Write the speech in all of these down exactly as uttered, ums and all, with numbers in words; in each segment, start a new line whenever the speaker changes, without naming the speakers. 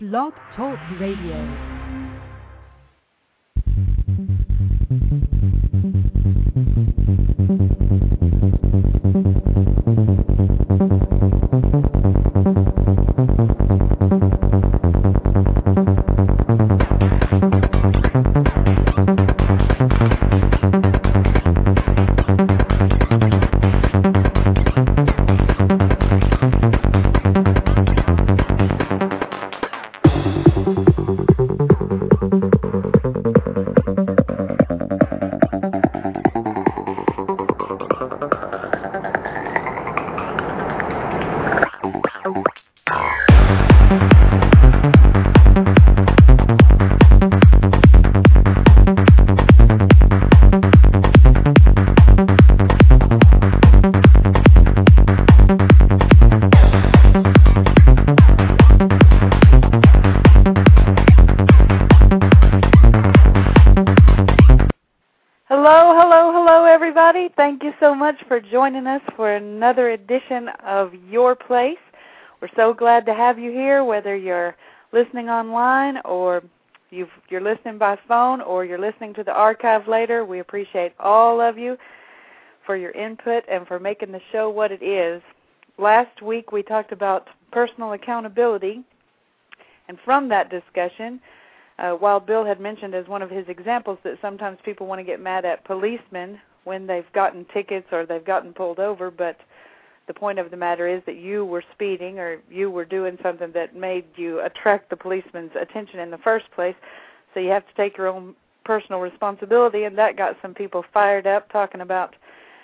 Blog Talk Radio.
Thank you so much for joining us for another edition of Your Place. We're so glad to have you here, whether you're listening online or you've, you're listening by phone or you're listening to the archive later. We appreciate all of you for your input and for making the show what it is. Last week we talked about personal accountability, and from that discussion, uh, Wild Bill had mentioned as one of his examples that sometimes people want to get mad at policemen when they've gotten tickets or they've gotten pulled over, but the point of the matter is that you were speeding or you were doing something that made you attract the policeman's attention in the first place, so you have to take your own personal responsibility, and that got some people fired up talking about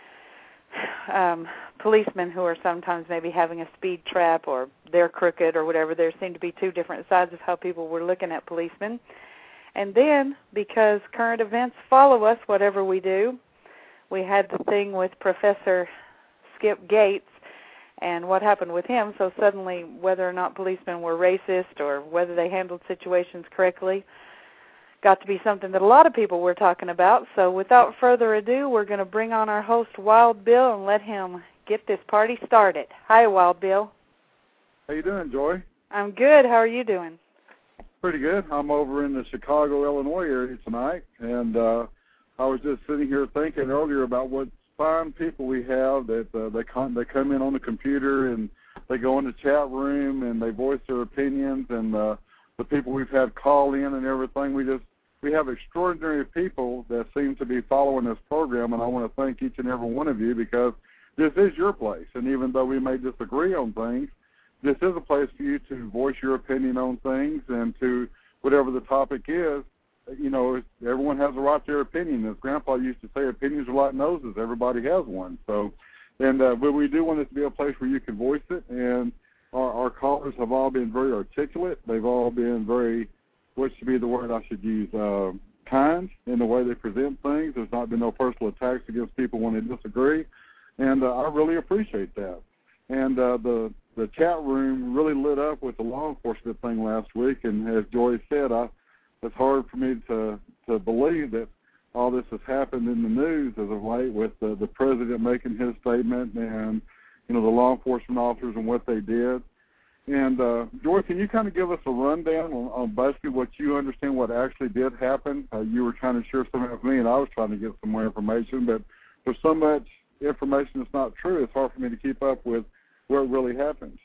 um, policemen who are sometimes maybe having a speed trap or they're crooked or whatever. There seemed to be two different sides of how people were looking at policemen. And then, because current events follow us, whatever we do, we had the thing with Professor Skip Gates and what happened with him, so suddenly whether or not policemen were racist or whether they handled situations correctly got to be something that a lot of people were talking about. So without further ado, we're going to bring on our host, Wild Bill, and let him get this party started. Hi, Wild Bill.
How you doing, Joy?
I'm good. How are you doing?
Pretty good. I'm over in the Chicago, Illinois area tonight, and uh, I was just sitting here thinking earlier about what fine people we have that uh, they come they come in on the computer and they go in the chat room and they voice their opinions, and uh, the people we've had call in and everything. We just we have extraordinary people that seem to be following this program, and I want to thank each and every one of you because this is your place. And even though we may disagree on things, this is a place for you to voice your opinion on things and to whatever the topic is. You know, everyone has a right to their opinion. As Grandpa used to say, opinions are like noses. Everybody has one. So, and uh, but we do want it to be a place where you can voice it. And our, our callers have all been very articulate. They've all been very, what should be the word I should use, uh, kind in the way they present things. There's not been no personal attacks against people when they disagree. And uh, I really appreciate that. And uh, the the chat room really lit up with the law enforcement thing last week. And as Joy said, I it's hard for me to, to believe that all this has happened in the news as of late with the, the president making his statement and, you know, the law enforcement officers and what they did. And, uh, Joy, can you kind of give us a rundown on, on basically what you understand what actually did happen? Uh, you were trying to share some with me, and I was trying to get some more information, but there's so much information that's not true, it's hard for me to keep up with what really happened.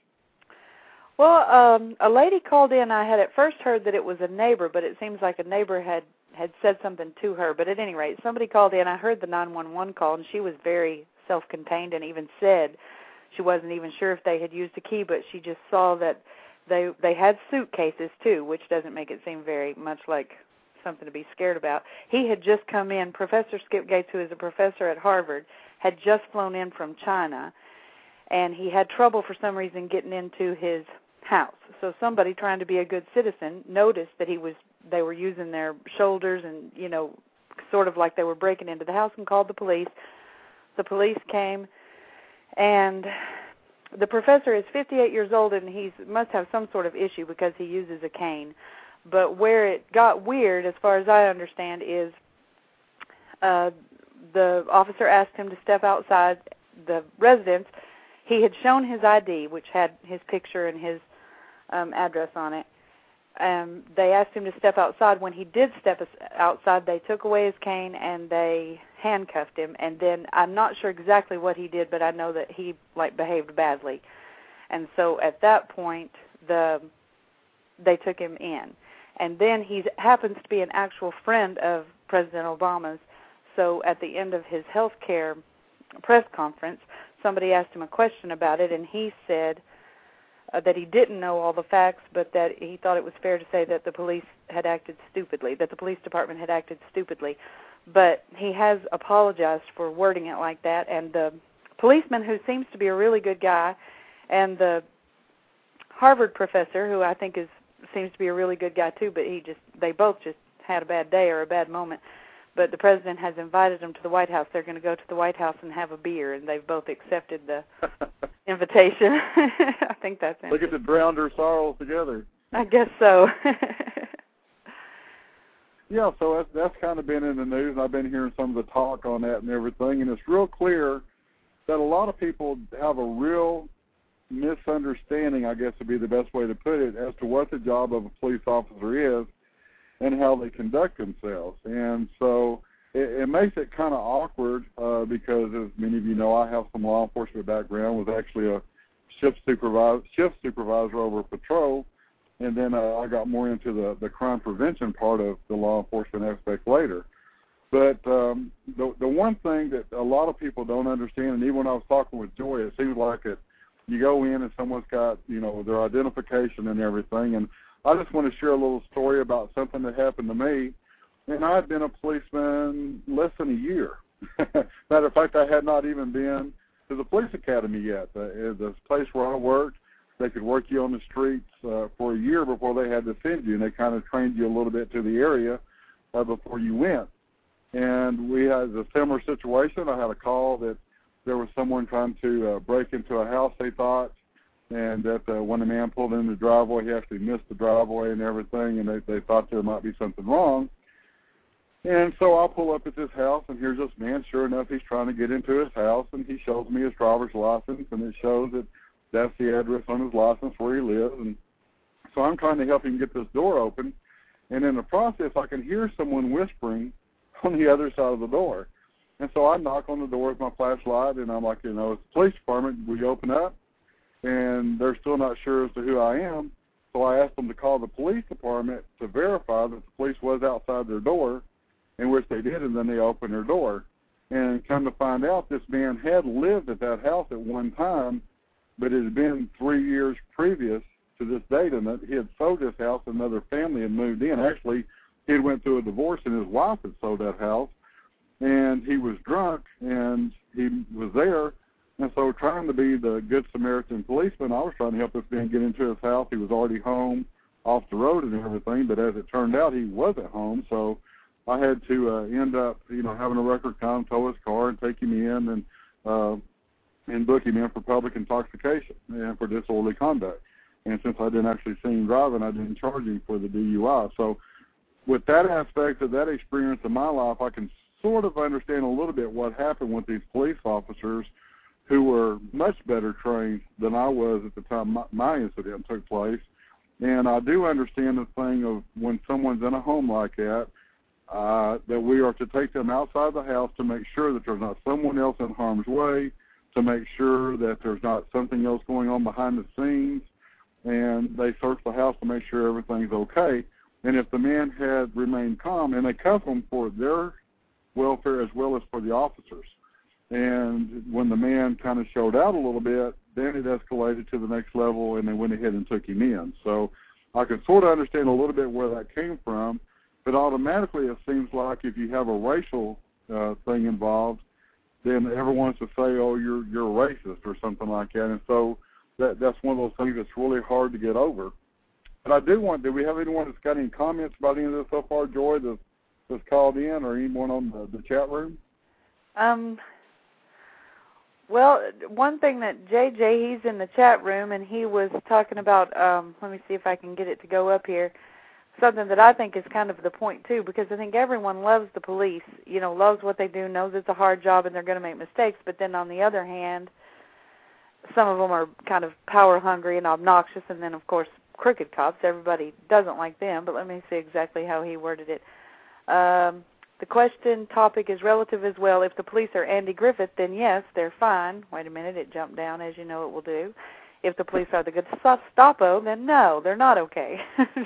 Well, um, a lady called in. I had at first heard that it was a neighbor, but it seems like a neighbor had, had said something to her. But at any rate, somebody called in. I heard the nine one one call, and she was very self-contained and even said she wasn't even sure if they had used a key, but she just saw that they they had suitcases, too, which doesn't make it seem very much like something to be scared about. He had just come in. Professor Skip Gates, who is a professor at Harvard, had just flown in from China, and he had trouble for some reason getting into his house. So somebody trying to be a good citizen noticed that he was they were using their shoulders and, you know, sort of like they were breaking into the house, and called the police. The police came, and the professor is fifty-eight years old, and he must have some sort of issue because he uses a cane. But where it got weird, as far as I understand, is uh, the officer asked him to step outside the residence. He had shown his I D, which had his picture and his um, address on it, um, they asked him to step outside. When he did step outside, they took away his cane and they handcuffed him. And then I'm not sure exactly what he did, but I know that he like behaved badly. And so at that point, the they took him in. And then he happens to be an actual friend of President Obama's. So at the end of his health care press conference, somebody asked him a question about it, and he said uh, that he didn't know all the facts, but that he thought it was fair to say that the police had acted stupidly, that the police department had acted stupidly. But he has apologized for wording it like that, and the policeman, who seems to be a really good guy, and the Harvard professor, who I think is seems to be a really good guy too, but he just they both just had a bad day or a bad moment. But the president has invited them to the White House. They're going to go to the White House and have a beer, and they've both accepted the invitation. I think that's it.
Look at the drowned their sorrows together.
I guess so.
Yeah, so that's, that's kind of been in the news. I've been hearing some of the talk on that and everything, and it's real clear that a lot of people have a real misunderstanding, I guess would be the best way to put it, as to what the job of a police officer is and how they conduct themselves. And so it, it makes it kind of awkward uh, because, as many of you know, I have some law enforcement background, was actually a shift supervisor, shift supervisor over a patrol, and then uh, I got more into the, the crime prevention part of the law enforcement aspect later. But um, the, the one thing that a lot of people don't understand, and even when I was talking with Joy, it seems like it, you go in and someone's got, you know, their identification and everything. And I just want to share a little story about something that happened to me. And I had been a policeman less than a year. Matter of fact, I had not even been to the police academy yet. Uh, the place where I worked, they could work you on the streets uh, for a year before they had to send you, and they kind of trained you a little bit to the area uh, before you went. And we had a similar situation. I had a call that there was someone trying to uh, break into a house, they thought, and that uh, when the man pulled in the driveway, he actually missed the driveway and everything, and they, they thought there might be something wrong. And so I pull up at this house, and here's this man. Sure enough, he's trying to get into his house, and he shows me his driver's license, and it shows that that's the address on his license where he lives. And so I'm trying to help him get this door open, and in the process, I can hear someone whispering on the other side of the door. And so I knock on the door with my flashlight, and I'm like, you know, it's the police department. Will you open up? And they're still not sure as to who I am. So I asked them to call the police department to verify that the police was outside their door, in which they did, and then they opened their door. And come to find out, this man had lived at that house at one time, but it had been three years previous to this date, and that he had sold this house, and another family had moved in. Actually, he had went through a divorce, and his wife had sold that house. And he was drunk, and he was there, and so trying to be the good Samaritan policeman, I was trying to help this man get into his house. He was already home, off the road and everything, but as it turned out, he wasn't home, so I had to uh, end up, you know, having a record come, tow his car, and take him in, and uh, and book him in for public intoxication and for disorderly conduct. And since I didn't actually see him driving, I didn't charge him for the D U I. So with that aspect of that experience in my life, I can sort of understand a little bit what happened with these police officers who were much better trained than I was at the time my, my incident took place. And I do understand the thing of when someone's in a home like that, uh, that we are to take them outside the house to make sure that there's not someone else in harm's way, to make sure that there's not something else going on behind the scenes, and they search the house to make sure everything's okay. And if the man had remained calm, and they cuff them for their welfare as well as for the officers. And when the man kind of showed out a little bit, then it escalated to the next level, and they went ahead and took him in. So I can sort of understand a little bit where that came from, but automatically it seems like if you have a racial uh, thing involved, then everyone wants to say, oh, you're you're a racist or something like that. And so that that's one of those things that's really hard to get over. But I do want, do we have anyone that's got any comments about any of this so far, Joy, that's, that's called in, or anyone on the, the chat room?
Um. Well, one thing that J J, he's in the chat room, and he was talking about, um, let me see if I can get it to go up here, something that I think is kind of the point, too, because I think everyone loves the police, you know, loves what they do, knows it's a hard job and they're going to make mistakes, but then on the other hand, some of them are kind of power hungry and obnoxious, and then, of course, crooked cops. Everybody doesn't like them, but let me see exactly how he worded it. Um, the question topic is relative as well. If the police are Andy Griffith, then yes, they're fine. Wait a minute, it jumped down, as you know it will do. If the police are the Gestapo, then no, they're not okay.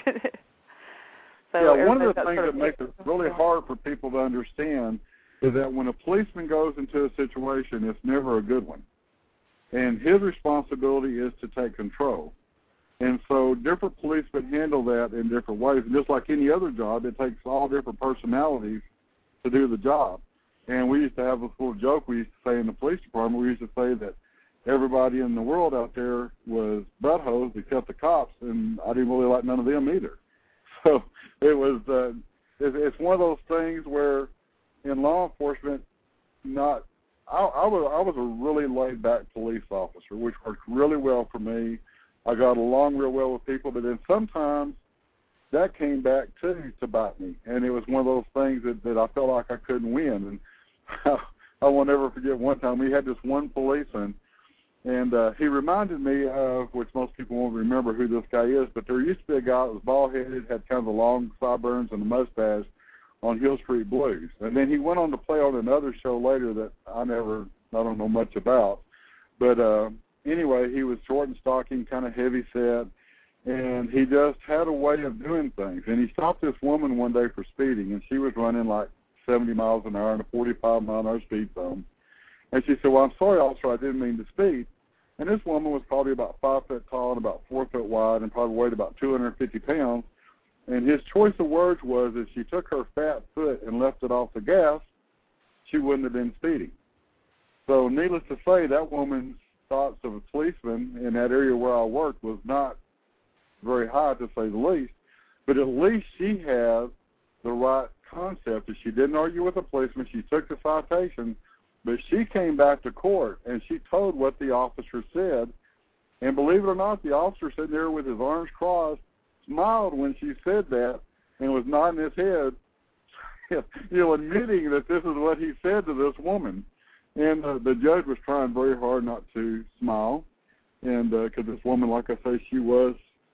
So
yeah, one of the things
sort of
that makes it really hard for people to understand is that when a policeman goes into a situation, it's never a good one. And his responsibility is to take control. And so different policemen handle that in different ways. And just like any other job, it takes all different personalities to do the job. And we used to have this little joke we used to say in the police department. We used to say that everybody in the world out there was buttholes except the cops, and I didn't really like none of them either. So it was, uh, it, it's one of those things where in law enforcement, not, I, I was I was a really laid-back police officer, which worked really well for me. I got along real well with people, but then sometimes that came back, too, to bite me. And it was one of those things that, that I felt like I couldn't win. And I won't ever forget one time we had this one policeman, and uh, he reminded me of, which most people won't remember who this guy is, but there used to be a guy that was bald-headed, had kind of the long sideburns and the mustache on Hill Street Blues. And then he went on to play on another show later that I never, I don't know much about. But uh, anyway, he was short and stocky, kind of heavy set, and he just had a way of doing things. And he stopped this woman one day for speeding, and she was running like seventy miles an hour in a forty-five mile an hour speed zone. And she said, well, I'm sorry, officer, I didn't mean to speed. And this woman was probably about five foot tall and about four foot wide and probably weighed about two hundred fifty pounds. And his choice of words was if she took her fat foot and left it off the gas, she wouldn't have been speeding. So needless to say, that woman's thoughts of a policeman in that area where I worked was not very high, to say the least. But at least she had the right concept. She didn't argue with the policeman. She took the citation, but she came back to court, and she told what the officer said. And believe it or not, the officer sitting there with his arms crossed, smiled when she said that, and was nodding his head, you know, admitting that this is what he said to this woman. And uh, the judge was trying very hard not to smile, and because uh, this woman, like I say, she was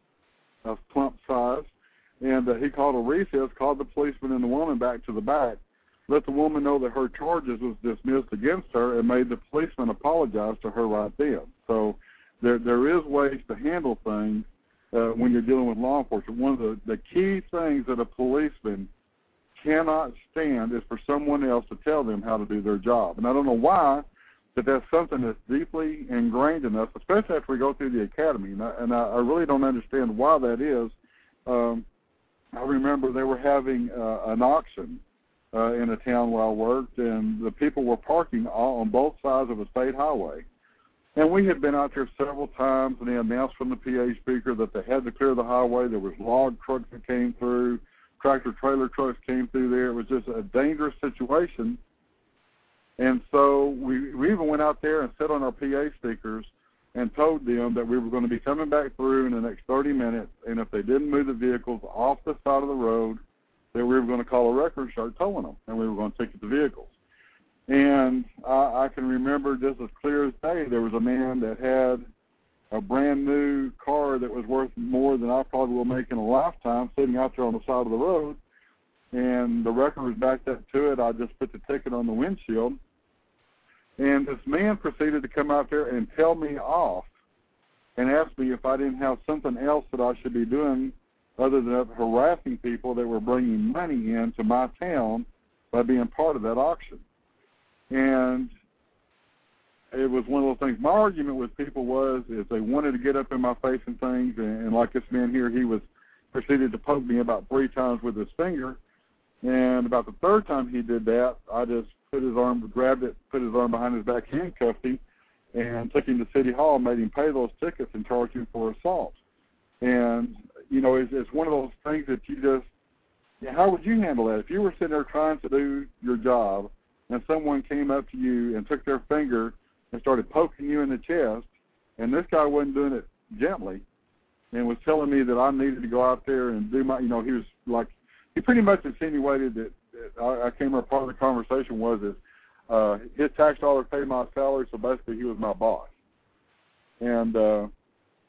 a plump size. And uh, he called a recess, called the policeman and the woman back to the back, let the woman know that her charges was dismissed against her, and made the policeman apologize to her right then. So there there is ways to handle things uh, when you're dealing with law enforcement. One of the, the key things that a policeman cannot stand is for someone else to tell them how to do their job. And I don't know why, but that's something that's deeply ingrained in us, especially after we go through the academy. And I, and I, I really don't understand why that is. Um, I remember they were having uh, an auction uh, in a town where I worked, and the people were parking all on both sides of a state highway. And we had been out there several times, and they announced from the P A speaker that they had to clear the highway. There was log trucks that came through, tractor-trailer trucks came through there. It was just a dangerous situation. And so we, we even went out there and sat on our P A speakers and told them that we were going to be coming back through in the next thirty minutes, and if they didn't move the vehicles off the side of the road, that we were going to call a wrecker and start towing them, and we were going to ticket the vehicles. And I, I can remember just as clear as day, there was a man that had a brand new car that was worth more than I probably will make in a lifetime sitting out there on the side of the road, and the wrecker was backed up to it. I just put the ticket on the windshield, and this man proceeded to come out there and tell me off and ask me if I didn't have something else that I should be doing other than harassing people that were bringing money into my town by being part of that auction. And it was one of those things. My argument with people was if they wanted to get up in my face and things, and, and like this man here, he was proceeded to poke me about three times with his finger. And about the third time he did that, I just put his arm, grabbed it, put his arm behind his back, handcuffed him, and took him to City Hall, made him pay those tickets, and charged him for assault. And, you know, it's, it's one of those things that you just, yeah, how would you handle that? If you were sitting there trying to do your job, and someone came up to you and took their finger and started poking you in the chest, and this guy wasn't doing it gently, and was telling me that I needed to go out there and do my, you know, he was like, he pretty much insinuated that, that I, I came here, part of the conversation was that uh, his tax dollars paid my salary, so basically he was my boss. And uh,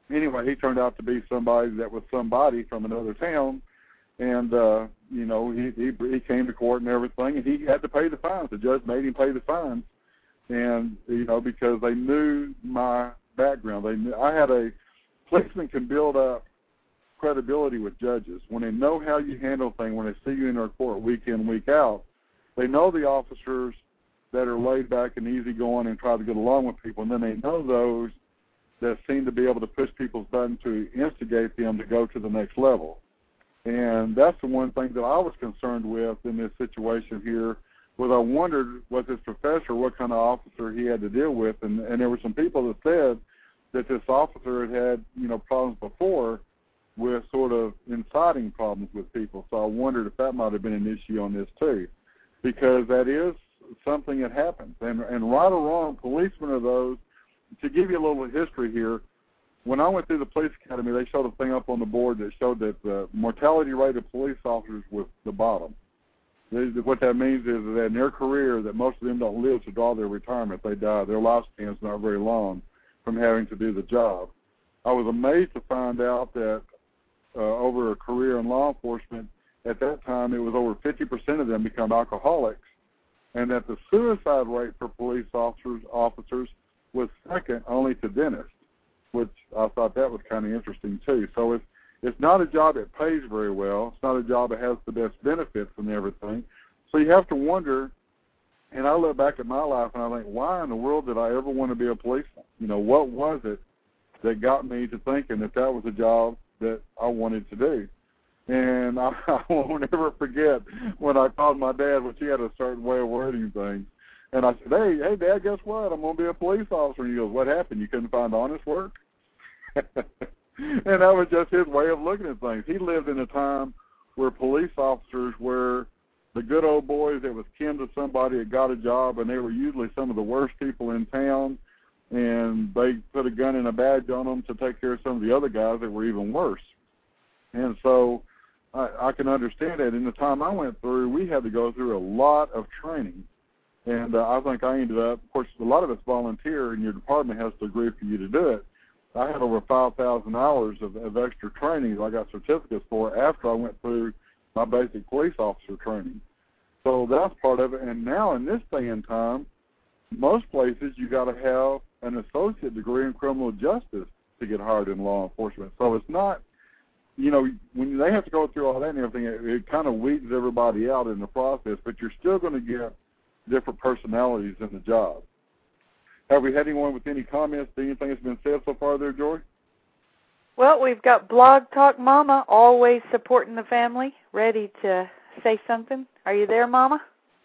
anyway, he turned out to be somebody that was somebody from another town, and uh, you know, he, he he came to court and everything, and he had to pay the fines. The judge made him pay the fines, and you know, because they knew my background. They knew I had a policeman can build up credibility with judges when they know how you handle things. When they see you in their court week in, week out, they know the officers that are laid back and easygoing and try to get along with people, and then they know those that seem to be able to push people's buttons to instigate them to go to the next level. And that's the one thing that I was concerned with in this situation here, was I wondered, was this professor, what kind of officer he had to deal with, and, and there were some people that said that this officer had had, you know, problems before with sort of inciting problems with people. So I wondered if that might have been an issue on this too, because that is something that happens. And, and right or wrong, policemen are those. To give you a little history here, when I went through the police academy, they showed a thing up on the board that showed that the mortality rate of police officers was the bottom. What that means is that in their career, that most of them don't live to draw their retirement. They die. Their lifespan's not very long from having to do the job. I was amazed to find out that uh, over a career in law enforcement, at that time it was over fifty percent of them become alcoholics, and that the suicide rate for police officers officers was second only to dentists, which I thought that was kind of interesting too. So it's it's not a job that pays very well. It's not a job that has the best benefits and everything. So you have to wonder, and I look back at my life and I think, why in the world did I ever want to be a policeman? You know, what was it that got me to thinking that that was a job that I wanted to do? And I, I won't ever forget when I called my dad, which he had a certain way of wording things. And I said, hey, hey, Dad, guess what? I'm going to be a police officer. And he goes, what happened? You couldn't find honest work? And that was just his way of looking at things. He lived in a time where police officers were the good old boys that was kin to somebody that got a job, and they were usually some of the worst people in town, and they put a gun and a badge on them to take care of some of the other guys that were even worse. And so I, I can understand that. In the time I went through, we had to go through a lot of training. And uh, I think I ended up, of course, a lot of it's volunteer, and your department has to agree for you to do it. I had over five thousand hours of, of extra training that I got certificates for after I went through my basic police officer training. So that's part of it. And now in this day and time, most places you got to have an associate degree in criminal justice to get hired in law enforcement. So it's not, you know, when they have to go through all that and everything, it, it kind of weeds everybody out in the process, but you're still going to get different personalities in the job. Have we had anyone with any comments to anything that's been said so far there, Joy?
Well, we've got Blog Talk Mama, always supporting the family, ready to say something. Are you there, Mama?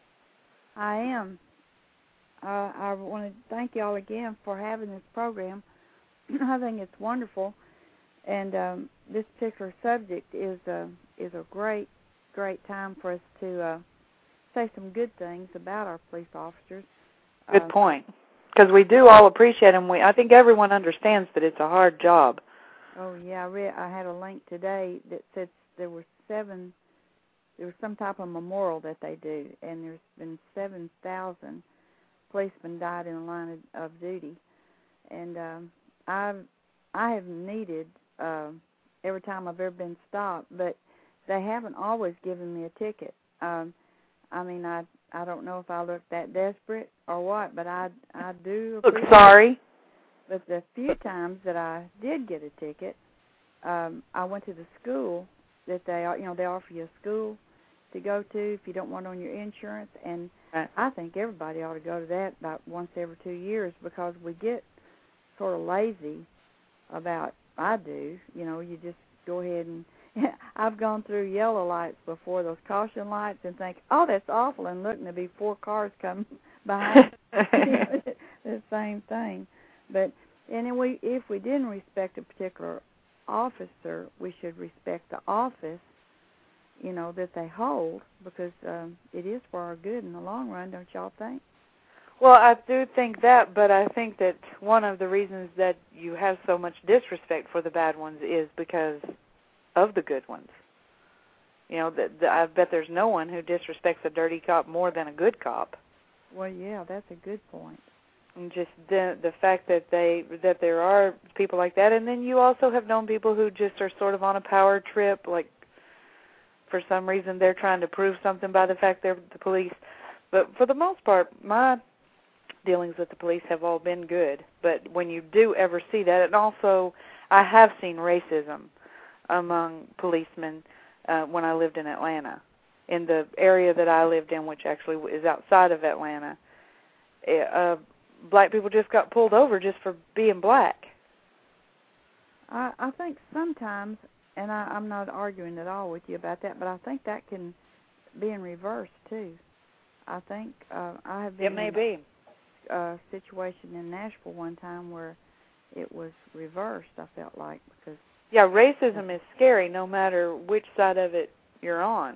I am. Uh, I want to thank you all again for having this program. I think it's wonderful, and um, this particular subject is uh, is a great, great time for us to uh, say some good things about our police officers.
Good
uh,
point, because we do all appreciate them. We, I think everyone understands that it's a hard job.
Oh yeah, I read. I had a link today that said there were seven. There was some type of memorial that they do, and there's been seven thousand policemen died in the line of, of duty, and um, I've I have needed uh, every time I've ever been stopped, but they haven't always given me a ticket. Um, I mean, I I don't know if I look that desperate or what, but I I do.
Look sorry.
But the few times that I did get a ticket, um, I went to the school that they, you know, they offer you a school to go to if you don't want it on your insurance, and
right.
I think everybody ought to go to that about once every two years because we get sort of lazy about, I do, you know, you just go ahead and, I've gone through yellow lights before, those caution lights, and think, oh, that's awful, and look, and there'll be four cars coming behind. The same thing. But and we, if we didn't respect a particular officer, we should respect the office, you know, that they hold, because um, it is for our good in the long run, don't y'all think?
Well, I do think that, but I think that one of the reasons that you have so much disrespect for the bad ones is because of the good ones. You know, the, the, I bet there's no one who disrespects a dirty cop more than a good cop.
Well, yeah, that's a good point.
And just the the fact that they that there are people like that, and then you also have known people who just are sort of on a power trip, like for some reason they're trying to prove something by the fact they're the police. But for the most part, my dealings with the police have all been good. But when you do ever see that, and also I have seen racism among policemen uh, when I lived in Atlanta, in the area that I lived in, which actually is outside of Atlanta. Uh, black people just got pulled over just for being black.
I, I think sometimes, and I, I'm not arguing at all with you about that, but I think that can be in reverse too. I think uh, I have been
it may
in
be.
a situation in Nashville one time where it was reversed, I felt like. because
Yeah, racism is scary no matter which side of it you're on.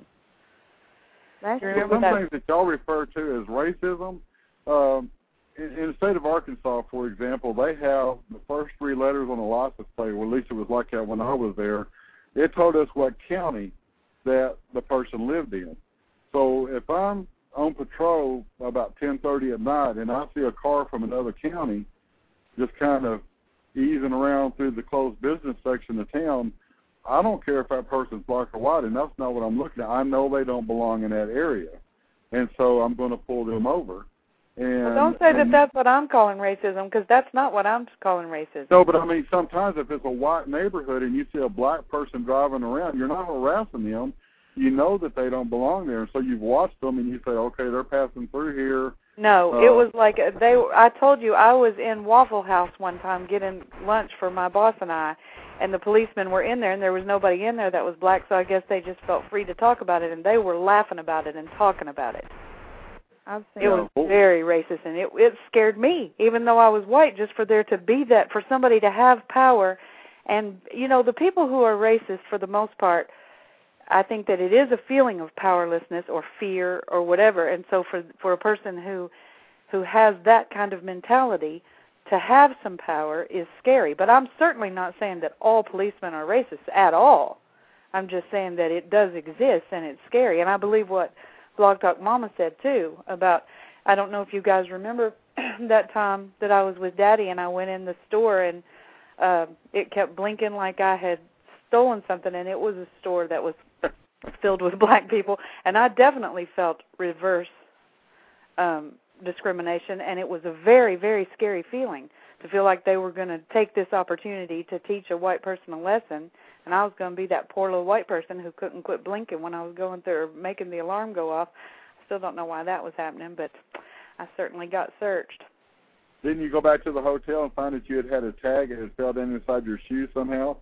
Last
You
Well,
remember
some
that?
things that y'all refer to as racism, um, in, in the state of Arkansas, for example, they have the first three letters on the license plate, well, at least it was like that when I was there. It told us what county that the person lived in. So if I'm on patrol about ten thirty at night and I see a car from another county just kind of easing around through the closed business section of town, I don't care if that person's black or white, and that's not what I'm looking at. I know they don't belong in that area, and so I'm going to pull them over. And
Well, don't say that
and,
that's what I'm calling racism, because that's not what I'm calling racism.
No, but I mean, sometimes if it's a white neighborhood and you see a black person driving around, you're not harassing them. You know that they don't belong there, and so you've watched them, and you say, okay, they're passing through here.
No,
uh,
it was like they. I told you I was in Waffle House one time getting lunch for my boss and I, and the policemen were in there, and there was nobody in there that was black, so I guess they just felt free to talk about it, and they were laughing about it and talking about it.
I've seen
It was very racist, and it it scared me, even though I was white, just for there to be that, for somebody to have power. And, you know, the people who are racist, for the most part, I think that it is a feeling of powerlessness or fear or whatever. And so for for a person who who has that kind of mentality, to have some power is scary. But I'm certainly not saying that all policemen are racist at all. I'm just saying that it does exist and it's scary. And I believe what Blog Talk Mama said, too, about, I don't know if you guys remember that time that I was with Daddy and I went in the store and uh, it kept blinking like I had stolen something, and it was a store that was filled with black people, and I definitely felt reverse um, discrimination, and it was a very, very scary feeling to feel like they were going to take this opportunity to teach a white person a lesson, and I was going to be that poor little white person who couldn't quit blinking when I was going through, making the alarm go off. I still don't know why that was happening, but I certainly got searched.
Didn't you go back to the hotel and find that you had had a tag and it fell down inside your shoe somehow?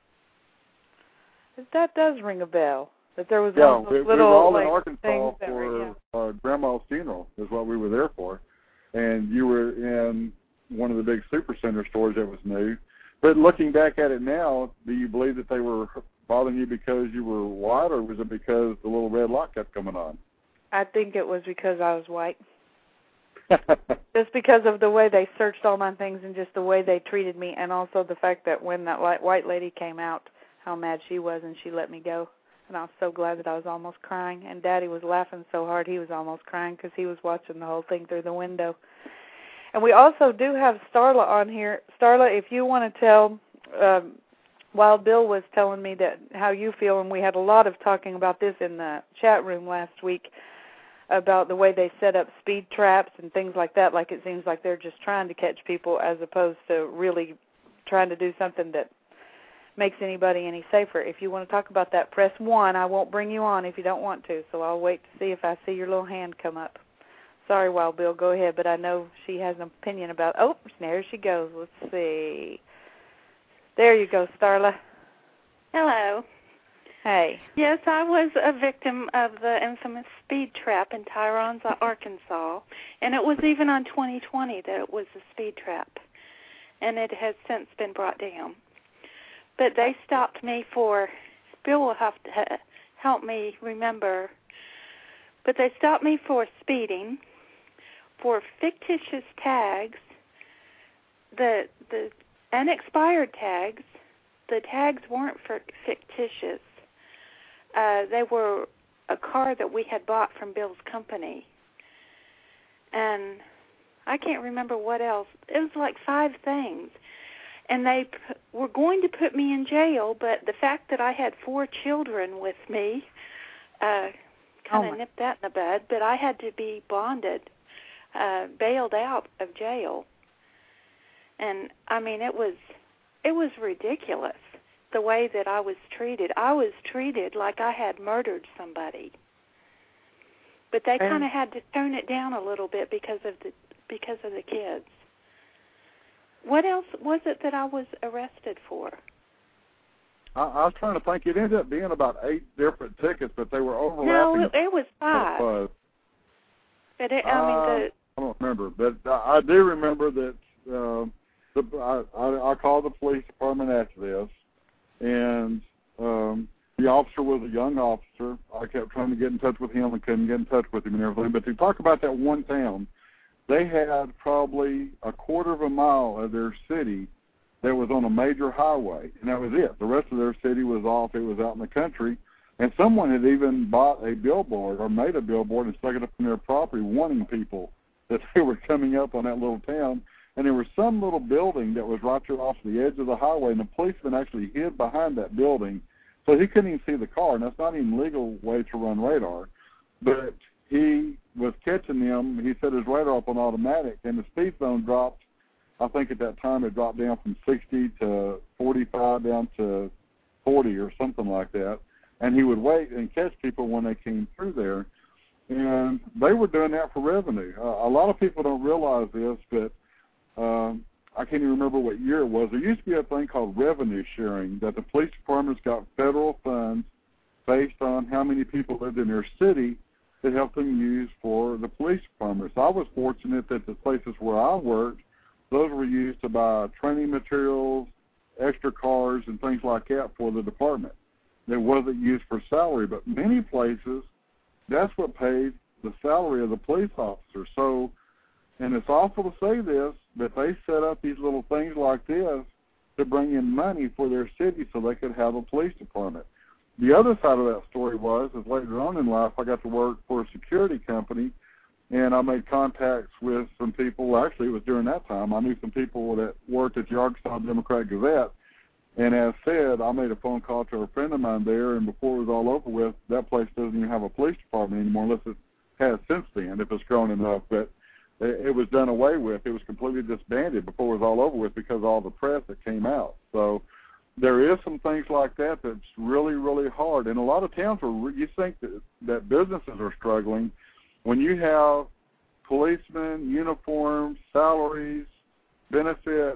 That does ring a bell. That there was
Yeah,
one of those
we,
little,
we were all
like,
in Arkansas
things that were,
for
yeah.
uh, Grandma's funeral is what we were there for. And you were in one of the big supercenter stores that was new. But looking back at it now, do you believe that they were bothering you because you were white, or was it because the little red light kept coming on?
I think it was because I was white. Just because of the way they searched all my things and just the way they treated me, and also the fact that when that white lady came out, how mad she was, and she let me go. And I was so glad that I was almost crying. And Daddy was laughing so hard he was almost crying because he was watching the whole thing through the window. And we also do have Starla on here. Starla, if you want to tell, um, while Bill was telling me that how you feel, and we had a lot of talking about this in the chat room last week, about the way they set up speed traps and things like that, like it seems like they're just trying to catch people as opposed to really trying to do something that makes anybody any safer. If you want to talk about that, press one. I won't bring you on if you don't want to, so I'll wait to see if I see your little hand come up. Sorry, Wild Bill, go ahead, but I know she has an opinion about, oh, there she goes. Let's see. There you go, Starla.
Hello.
Hey.
Yes, I was a victim of the infamous speed trap in Tyrone, Arkansas, and it was even on twenty twenty that it was a speed trap, and it has since been brought down. But they stopped me for, Bill will have to ha- help me remember, but they stopped me for speeding, for fictitious tags, the the unexpired tags. The tags weren't for fictitious. Uh, they were a car that we had bought from Bill's company. And I can't remember what else. It was like five things. And they p- were going to put me in jail, but the fact that I had four children with me uh, kind of
oh
nipped that in the bud. But I had to be bonded, uh, bailed out of jail. And, I mean, it was it was ridiculous, the way that I was treated. I was treated like I had murdered somebody. But they kind of had to tone it down a little bit because of the because of the kids. What else was it that I was arrested for?
I, I was trying to think. It ended up being about eight different tickets, but they were overlapping.
No, it, it was five.
Uh,
but it, I mean, the,
I don't remember, but I, I do remember that uh, the, I, I, I called the police department after this, and um, the officer was a young officer. I kept trying to get in touch with him and couldn't get in touch with him and everything. But to talk about that one town, they had probably a quarter of a mile of their city that was on a major highway, and that was it. The rest of their city was off. It was out in the country. And someone had even bought a billboard or made a billboard and stuck it up on their property warning people that they were coming up on that little town. And there was some little building that was right there off the edge of the highway, and the policeman actually hid behind that building, so he couldn't even see the car. And that's not even a legal way to run radar. But he was catching them. He set his radar up on automatic, and the speed zone dropped. I think at that time it dropped down from sixty to forty-five down to forty or something like that. And he would wait and catch people when they came through there. And they were doing that for revenue. Uh, a lot of people don't realize this, but um, I can't even remember what year it was. There used to be a thing called revenue sharing, that the police departments got federal funds based on how many people lived in their city to help them use for the police departments. I was fortunate that the places where I worked, those were used to buy training materials, extra cars, and things like that for the department. It wasn't used for salary, but many places, that's what paid the salary of the police officer. So, and it's awful to say this, but they set up these little things like this to bring in money for their city so they could have a police department. The other side of that story was, is later on in life, I got to work for a security company, and I made contacts with some people. Actually, it was during that time. I knew some people that worked at the Arkansas Democrat-Gazette. And as said, I made a phone call to a friend of mine there, and before it was all over with, that place doesn't even have a police department anymore unless it has since then, if it's grown enough. But it, it was done away with. It was completely disbanded before it was all over with because of all the press that came out. So there is some things like that that's really, really hard. In a lot of towns where you think that, that businesses are struggling, when you have policemen, uniforms, salaries, benefits,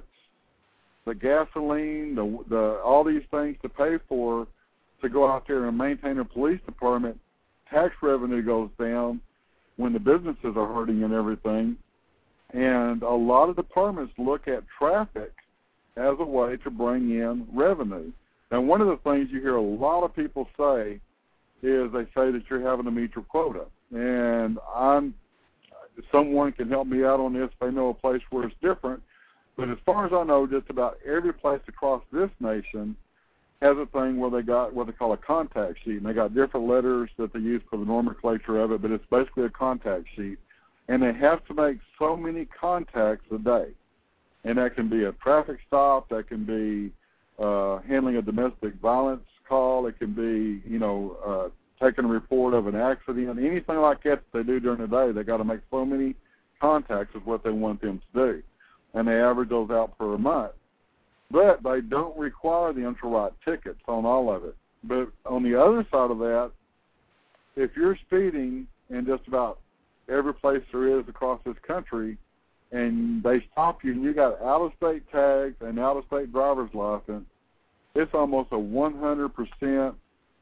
the gasoline, the, the all these things to pay for to go out there and maintain a police department, tax revenue goes down when the businesses are hurting and everything. And a lot of departments look at traffic as a way to bring in revenue. And one of the things you hear a lot of people say is they say that you're having to meet your quota. And I'm someone can help me out on this if they know a place where it's different. But as far as I know, just about every place across this nation has a thing where they got what they call a contact sheet. And they got different letters that they use for the nomenclature of it, but it's basically a contact sheet. And they have to make so many contacts a day. And that can be a traffic stop. That can be uh, handling a domestic violence call. It can be, you know, uh, taking a report of an accident. Anything like that that they do during the day, they got to make so many contacts is what they want them to do. And they average those out per month. But they don't require them to write tickets on all of it. But on the other side of that, if you're speeding in just about every place there is across this country, and they stop you and you got out-of-state tags and out-of-state driver's license, it's almost a one hundred percent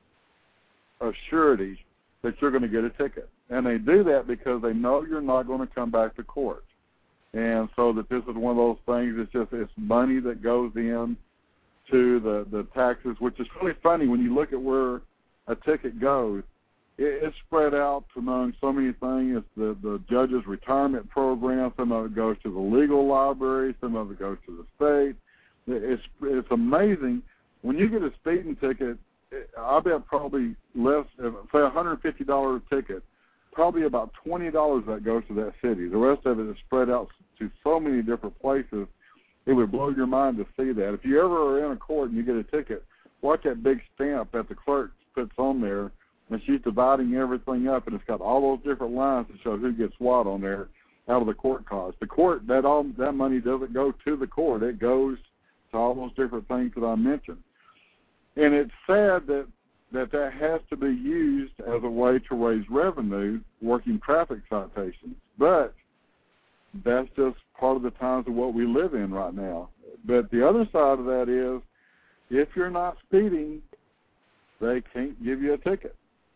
assurity that you're going to get a ticket. And they do that because they know you're not going to come back to court. And so that this is one of those things, it's just it's money that goes in to the, the taxes, which is really funny when you look at where a ticket goes. It, it's spread out among so many things. It's the, the judge's retirement program. Some of it goes to the legal library. Some of it goes to the state. It's, it's amazing. When you get a speeding ticket, I bet probably less, say a one hundred fifty dollars ticket, probably about twenty dollars that goes to that city. The rest of it is spread out to so many different places. It would blow your mind to see that. If you ever are in a court and you get a ticket, watch that big stamp that the clerk puts on there, and she's dividing everything up, and it's got all those different lines to show who gets what on there out of the court costs. The court, that all that money doesn't go to the court. It goes to all those different things that I mentioned. And it's sad that that, that has to be used as a way to raise revenue, working traffic citations. But that's just part of the times of what we live in right now. But the other side of that is, if you're not speeding, they can't give you a ticket.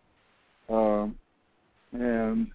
Um, and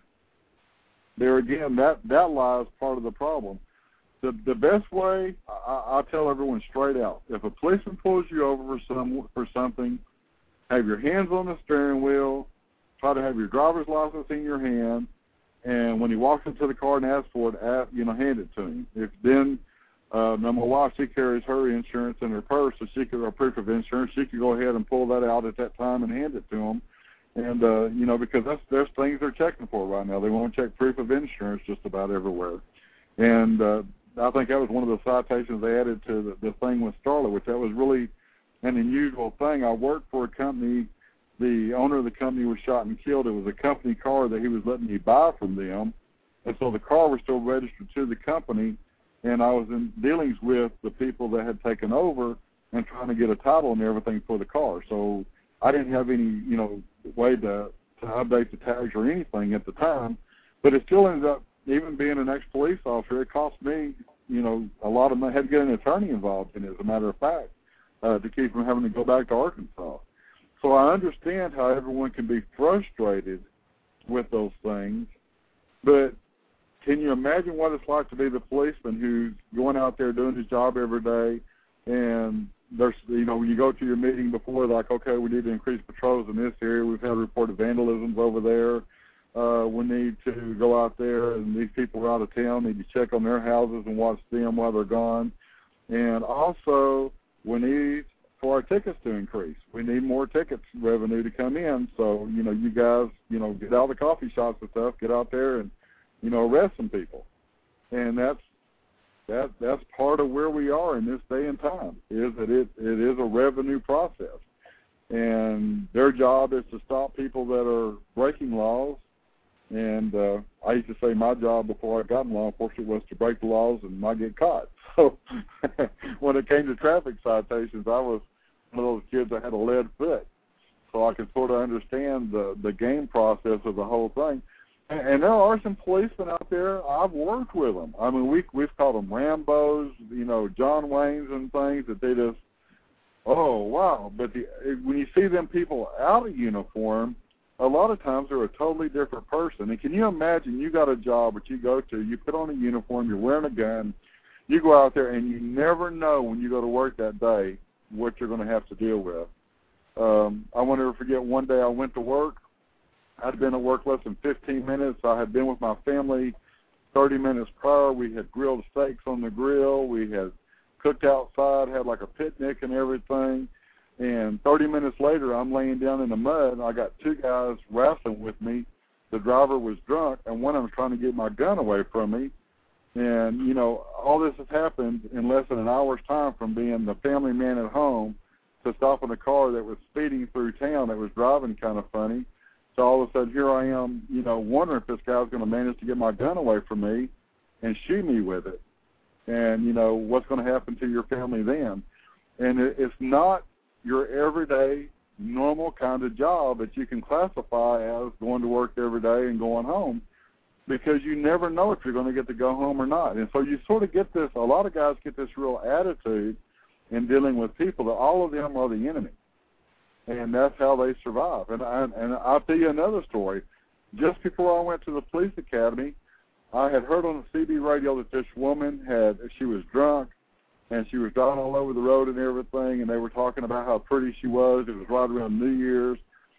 there again, that, that lies part of the problem. The the best way, I, I tell everyone straight out, if a policeman pulls you over for some for something, have your hands on the steering wheel, try to have your driver's license in your hand, and when he walks into the car and asks for it, ask, you know, hand it to him. If then, uh, now my wife, she carries her insurance in her purse, so she could, or proof of insurance, she could go ahead and pull that out at that time and hand it to him. And, uh, you know, because that's, there's things they're checking for right now. They want to check proof of insurance just about everywhere. And uh, I think that was one of the citations they added to the, the thing with Starlet, which that was really an unusual thing. I worked for a company. The owner of the company was shot and killed. It was a company car that he was letting me buy from them. And so the car was still registered to the company, and I was in dealings with the people that had taken over and trying to get a title and everything for the car. So I didn't have any, you know, way to, to update the tags or anything at the time, but it still ended up, even being an ex-police officer, it cost me, you know, a lot of money. I had to get an attorney involved in it, as a matter of fact, uh, to keep from having to go back to Arkansas. So I understand how everyone can be frustrated with those things, but can you imagine what it's like to be the policeman who's going out there doing his job every day, and there's, you know, when you go to your meeting before, like, okay, we need to increase patrols in this area. We've had reported vandalisms over there. Uh, we need to go out there, and these people are out of town, need to check on their houses and watch them while they're gone. And also, we need for our tickets to increase. We need more tickets revenue to come in. So, you know, you guys, you know, get out of the coffee shops and stuff, get out there and, you know, arrest some people. And that's that that's part of where we are in this day and time, is that it, it is a revenue process. And their job is to stop people that are breaking laws. And uh, I used to say my job before I got in law enforcement was to break the laws and not get caught. So when it came to traffic citations, I was one of those kids that had a lead foot. So I could sort of understand the, the game process of the whole thing. And, and there are some policemen out there, I've worked with them. I mean, we, we've called them Rambos, you know, John Waynes and things that they just, oh, wow. But the, when you see them people out of uniform, a lot of times they're a totally different person. And can you imagine, you got a job that you go to, you put on a uniform, you're wearing a gun, you go out there, and you never know when you go to work that day what you're going to have to deal with. Um, I won't ever forget one day I went to work. I'd been at work less than fifteen minutes. I had been with my family thirty minutes prior. We had grilled steaks on the grill. We had cooked outside, had like a picnic and everything. And thirty minutes later, I'm laying down in the mud, and I got two guys wrestling with me. The driver was drunk, and one of them was trying to get my gun away from me. And, you know, all this has happened in less than an hour's time from being the family man at home to stopping a car that was speeding through town that was driving kind of funny. So all of a sudden, here I am, you know, wondering if this guy's going to manage to get my gun away from me and shoot me with it. And, you know, what's going to happen to your family then? And it, it's not your everyday, normal kind of job that you can classify as going to work every day and going home, because you never know if you're going to get to go home or not. And so you sort of get this, a lot of guys get this real attitude in dealing with people that all of them are the enemy. And that's how they survive. And, I, and I'll tell you another story. Just before I went to the police academy, I had heard on the C B radio that this woman had, she was drunk, and she was driving all over the road and everything, and they were talking about how pretty she was. It was right around New Year's,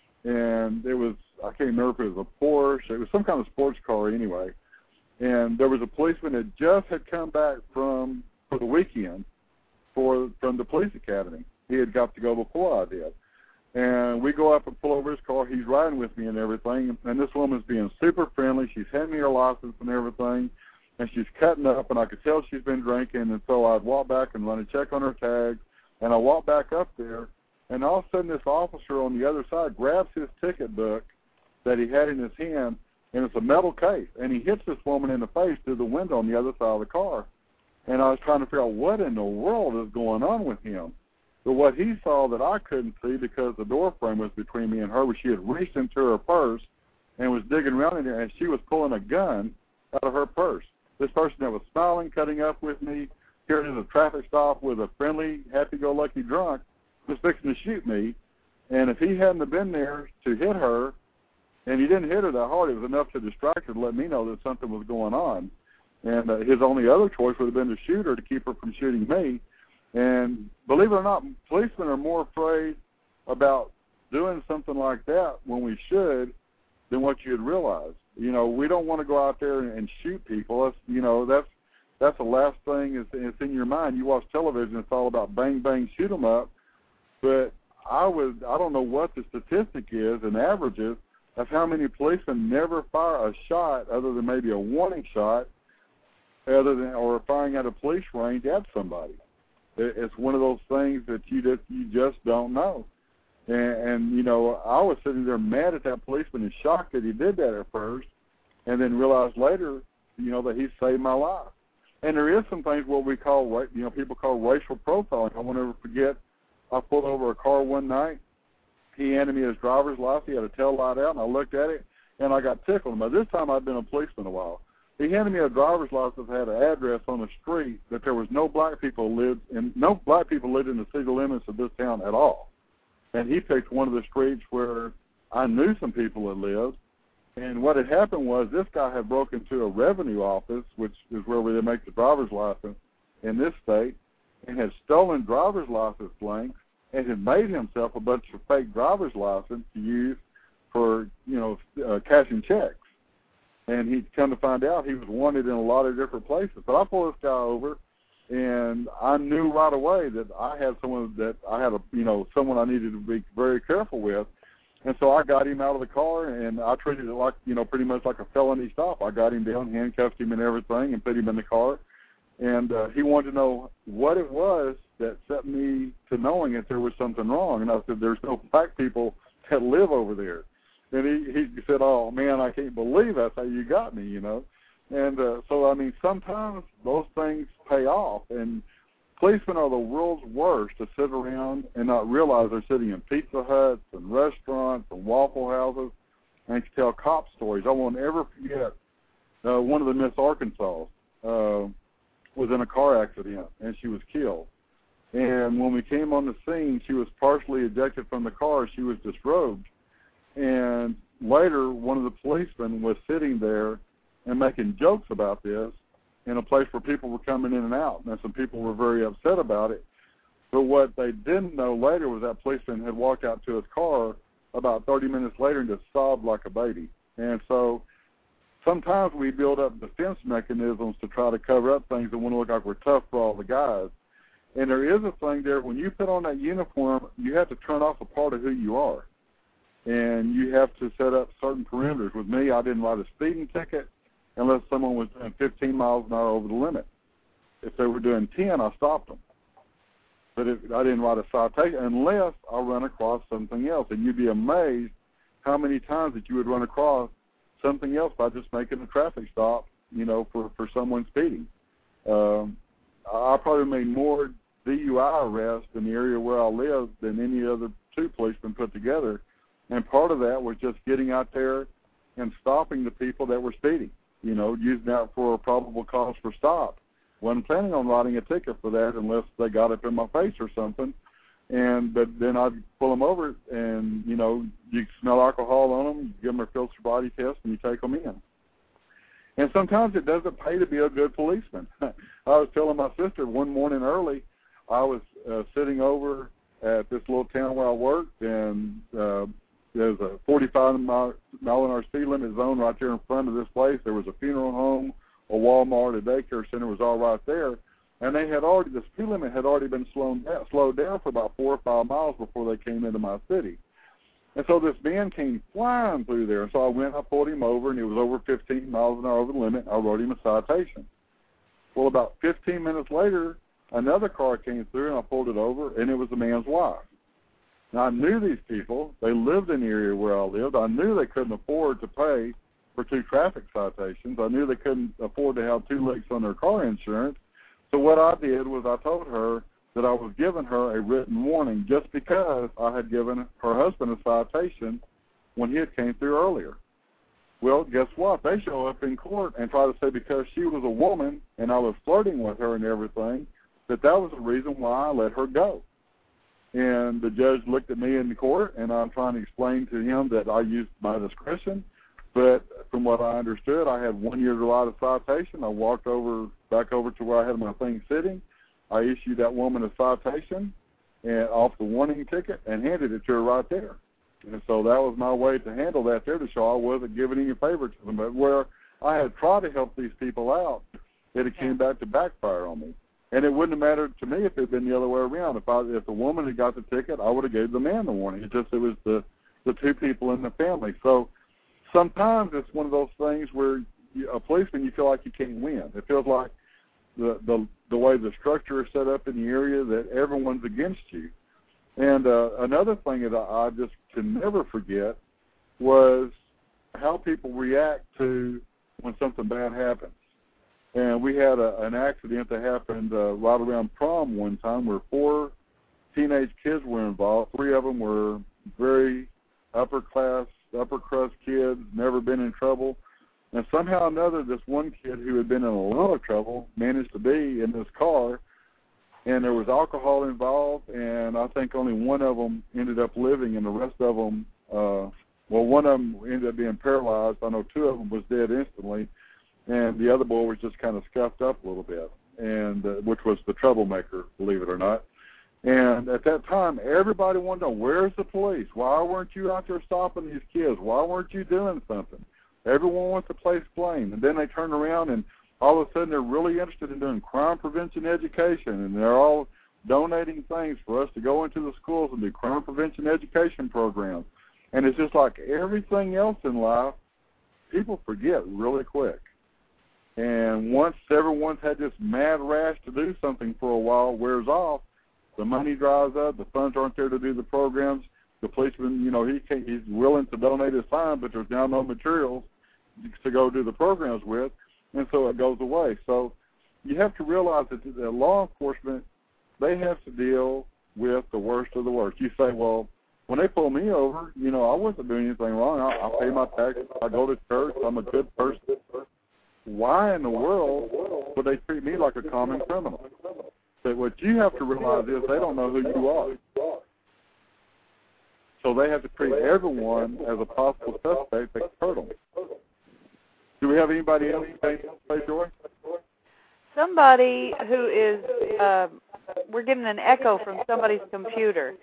and it was, I can't remember if it was a Porsche. It was some kind of sports car anyway. And there was a policeman that just had come back from, for the weekend for from the police academy. He had got to go before I did. And we go up and pull over his car. He's riding with me and everything. And this woman's being super friendly. She's handing me her license and everything. And she's cutting up, and I could tell she's been drinking. And so I'd walk back and run a check on her tag. And I walk back up there. And all of a sudden this officer on the other side grabs his ticket book that he had in his hand, and it's a metal case. And he hits this woman in the face through the window on the other side of the car. And I was trying to figure out what in the world is going on with him. But what he saw that I couldn't see because the door frame was between me and her was she had reached into her purse and was digging around in there, and she was pulling a gun out of her purse. This person that was smiling, cutting up with me, here it is a traffic stop with a friendly, happy-go-lucky drunk, was fixing to shoot me. And if he hadn't have been there to hit her, and he didn't hit her that hard, it was enough to distract her to let me know that something was going on. And uh, his only other choice would have been to shoot her to keep her from shooting me. And believe it or not, policemen are more afraid about doing something like that when we should than what you'd realize. You know, we don't want to go out there and, and shoot people. That's, you know, that's that's the last thing is it's in your mind. You watch television, it's all about bang, bang, shoot 'em up. But I would, I don't know what the statistic is and averages of how many policemen never fire a shot other than maybe a warning shot, other than or firing at a police range at somebody. It's one of those things that you just you just don't know. And, and, you know, I was sitting there mad at that policeman and shocked that he did that at first, and then realized later, you know, that he saved my life. And there is some things what we call, you know, people call racial profiling. I won't ever forget, I pulled over a car one night. He handed me his driver's license. He had a tail light out, and I looked at it, and I got tickled. By this time, I'd been a policeman a while. He handed me a driver's license that had an address on the street that there was no black people lived in, no black people lived in the city limits of this town at all. And he picked one of the streets where I knew some people that lived. And what had happened was this guy had broken into a revenue office, which is where they make the driver's license in this state, and had stolen driver's license blanks and had made himself a bunch of fake driver's license to use for, you know, uh, cashing checks. And he'd come to find out he was wanted in a lot of different places. But I pulled this guy over, and I knew right away that I had someone that I had a, you know, someone I needed to be very careful with. And so I got him out of the car, and I treated it like, you know, pretty much like a felony stop. I got him down, handcuffed him and everything, and put him in the car. And uh, he wanted to know what it was that set me to knowing that there was something wrong. And I said, there's no black people that live over there. And he, he said, oh, man, I can't believe that's how you got me, you know. And uh, so, I mean, sometimes those things pay off. And policemen are the world's worst to sit around and not realize they're sitting in Pizza Huts and restaurants and Waffle Houses and can tell cop stories. I won't ever forget uh, one of the Miss Arkansas uh, was in a car accident, and she was killed. And when we came on the scene, she was partially ejected from the car. She was disrobed. And later, one of the policemen was sitting there and making jokes about this in a place where people were coming in and out. And some people were very upset about it. But what they didn't know later was that policeman had walked out to his car about thirty minutes later and just sobbed like a baby. And so sometimes we build up defense mechanisms to try to cover up things that want to look like we're tough for all the guys. And there is a thing there, when you put on that uniform, you have to turn off a part of who you are. And you have to set up certain perimeters. With me, I didn't write a speeding ticket unless someone was doing fifteen miles an hour over the limit. If they were doing ten, I stopped them. But if I didn't write a citation unless I run across something else. And you'd be amazed how many times that you would run across something else by just making a traffic stop, you know, for, for someone speeding. Um, I probably made more D U I arrests in the area where I live than any other two policemen put together. And part of that was just getting out there and stopping the people that were speeding, you know, using that for a probable cause for stop. Wasn't planning on writing a ticket for that unless they got up in my face or something. And but then I'd pull them over and, you know, you smell alcohol on them, you give them a field sobriety test, and you take them in. And sometimes it doesn't pay to be a good policeman. I was telling my sister one morning early, I was uh, sitting over at this little town where I worked, and uh, there's a forty-five mile an hour speed limit zone right there in front of this place. There was a funeral home, a Walmart, a daycare center was all right there. And they had already, the speed limit had already been slowed down, slowed down for about four or five miles before they came into my city. And so this man came flying through there. And so I went, I pulled him over, and he was over fifteen miles an hour over the limit. I wrote him a citation. Well, about fifteen minutes later, another car came through, and I pulled it over, and it was the man's wife. Now, I knew these people. They lived in the area where I lived. I knew they couldn't afford to pay for two traffic citations. I knew they couldn't afford to have two licks on their car insurance. So what I did was I told her that I was giving her a written warning just because I had given her husband a citation when he had came through earlier. Well, guess what? They show up in court and try to say because she was a woman and I was flirting with her and everything, that that was the reason why I let her go. And the judge looked at me in the court, and I'm trying to explain to him that I used my discretion. But from what I understood, I had one year to write a citation. I walked over back over to where I had my thing sitting. I issued that woman a citation and off the warning ticket and handed it to her right there. And so that was my way to handle that there to show I wasn't giving any favoritism. But where I had tried to help these people out, it had came back to backfire on me. And it wouldn't have mattered to me if it had been the other way around. If I, if the woman had got the ticket, I would have gave the man the warning. It just it was the, the two people in the family. So sometimes it's one of those things where you, a policeman, you feel like you can't win. It feels like the, the the way the structure is set up in the area that everyone's against you. And uh, another thing that I, I just can never forget was how people react to when something bad happens. And we had a, an accident that happened uh, right around prom one time where four teenage kids were involved. Three of them were very upper class, upper crust kids, never been in trouble. And somehow or another, this one kid who had been in a lot of trouble managed to be in this car, and there was alcohol involved, and I think only one of them ended up living, and the rest of them, uh, well, one of them ended up being paralyzed. I know two of them was dead instantly. And the other boy was just kind of scuffed up a little bit, and uh, which was the troublemaker, believe it or not. And at that time, everybody wanted to know, where's the police? Why weren't you out there stopping these kids? Why weren't you doing something? Everyone wants to place blame. And then they turn around, and all of a sudden they're really interested in doing crime prevention education, and they're all donating things for us to go into the schools and do crime prevention education programs. And it's just like everything else in life, people forget really quick. And once everyone's had this mad rush to do something for a while wears off, the money dries up, the funds aren't there to do the programs, the policeman, you know, he can't, he's willing to donate his time, but there's now no materials to go do the programs with, and so it goes away. So you have to realize that the law enforcement, they have to deal with the worst of the worst. You say, well, when they pull me over, you know, I wasn't doing anything wrong. I, I pay my taxes. I go to church. I'm a good person. Why in the world would they treat me like a common criminal? But what you have to realize is they don't know who you are. So they have to treat everyone as a possible suspect that could hurt them. Do we have anybody else to say, Joy?
Somebody who is, uh, we're getting an echo from somebody's computer.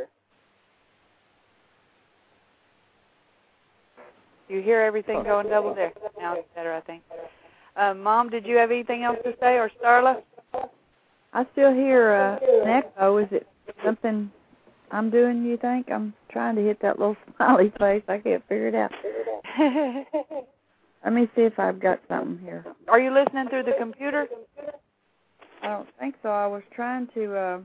You hear everything going double there. Now it's better, I think. Uh, Mom, did you have anything else to say, or Starla?
I still hear uh, an echo. Is it something I'm doing, you think? I'm trying to hit that little smiley face. I can't figure it out. Let me see if I've got something here.
Are you listening through the computer?
I don't think so. I was trying to... Uh...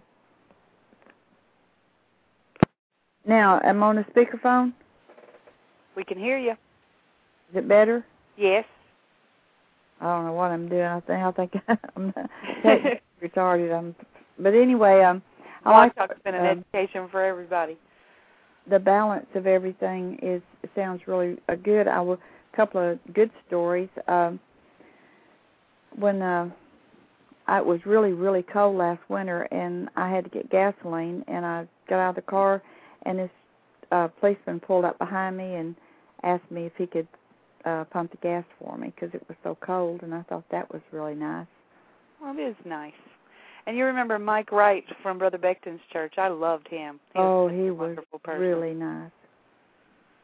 Now, I'm on the speakerphone.
We can hear you.
Is it better?
Yes.
I don't know what I'm doing. I think I think I'm retarded. I'm, but anyway, um, I like
to been an um, education for everybody.
The balance of everything is sounds really uh, good. I will a couple of good stories. Um, when uh, I, it was really really cold last winter, and I had to get gasoline, and I got out of the car, and this uh, policeman pulled up behind me and asked me if he could uh, pump the gas for me because it was so cold, and I thought that was really nice.
Well, it is nice. And you remember Mike Wright from Brother Beckton's church. I loved him. He
oh,
was
he
a
was
wonderful person.
really nice.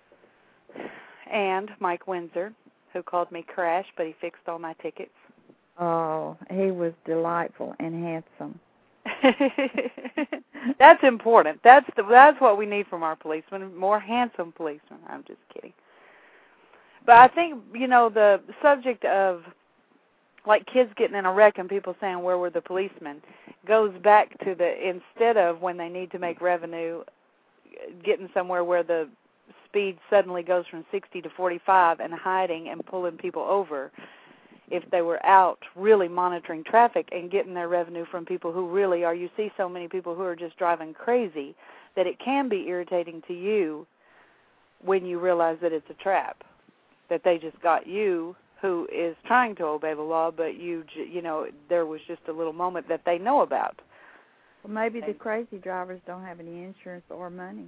And Mike Windsor, who called me Crash, but he fixed all my tickets.
Oh, he was delightful and handsome.
That's important. That's the, that's what we need from our policemen, more handsome policemen. I'm just kidding. But I think, you know, the subject of, like, kids getting in a wreck and people saying, where were the policemen, goes back to the, instead of when they need to make revenue, getting somewhere where the speed suddenly goes from sixty to forty-five and hiding and pulling people over, if they were out really monitoring traffic and getting their revenue from people who really are, you see so many people who are just driving crazy that it can be irritating to you when you realize that it's a trap, that they just got you who is trying to obey the law, but you, you know, there was just a little moment that they know about.
Well, maybe the crazy drivers don't have any insurance or money.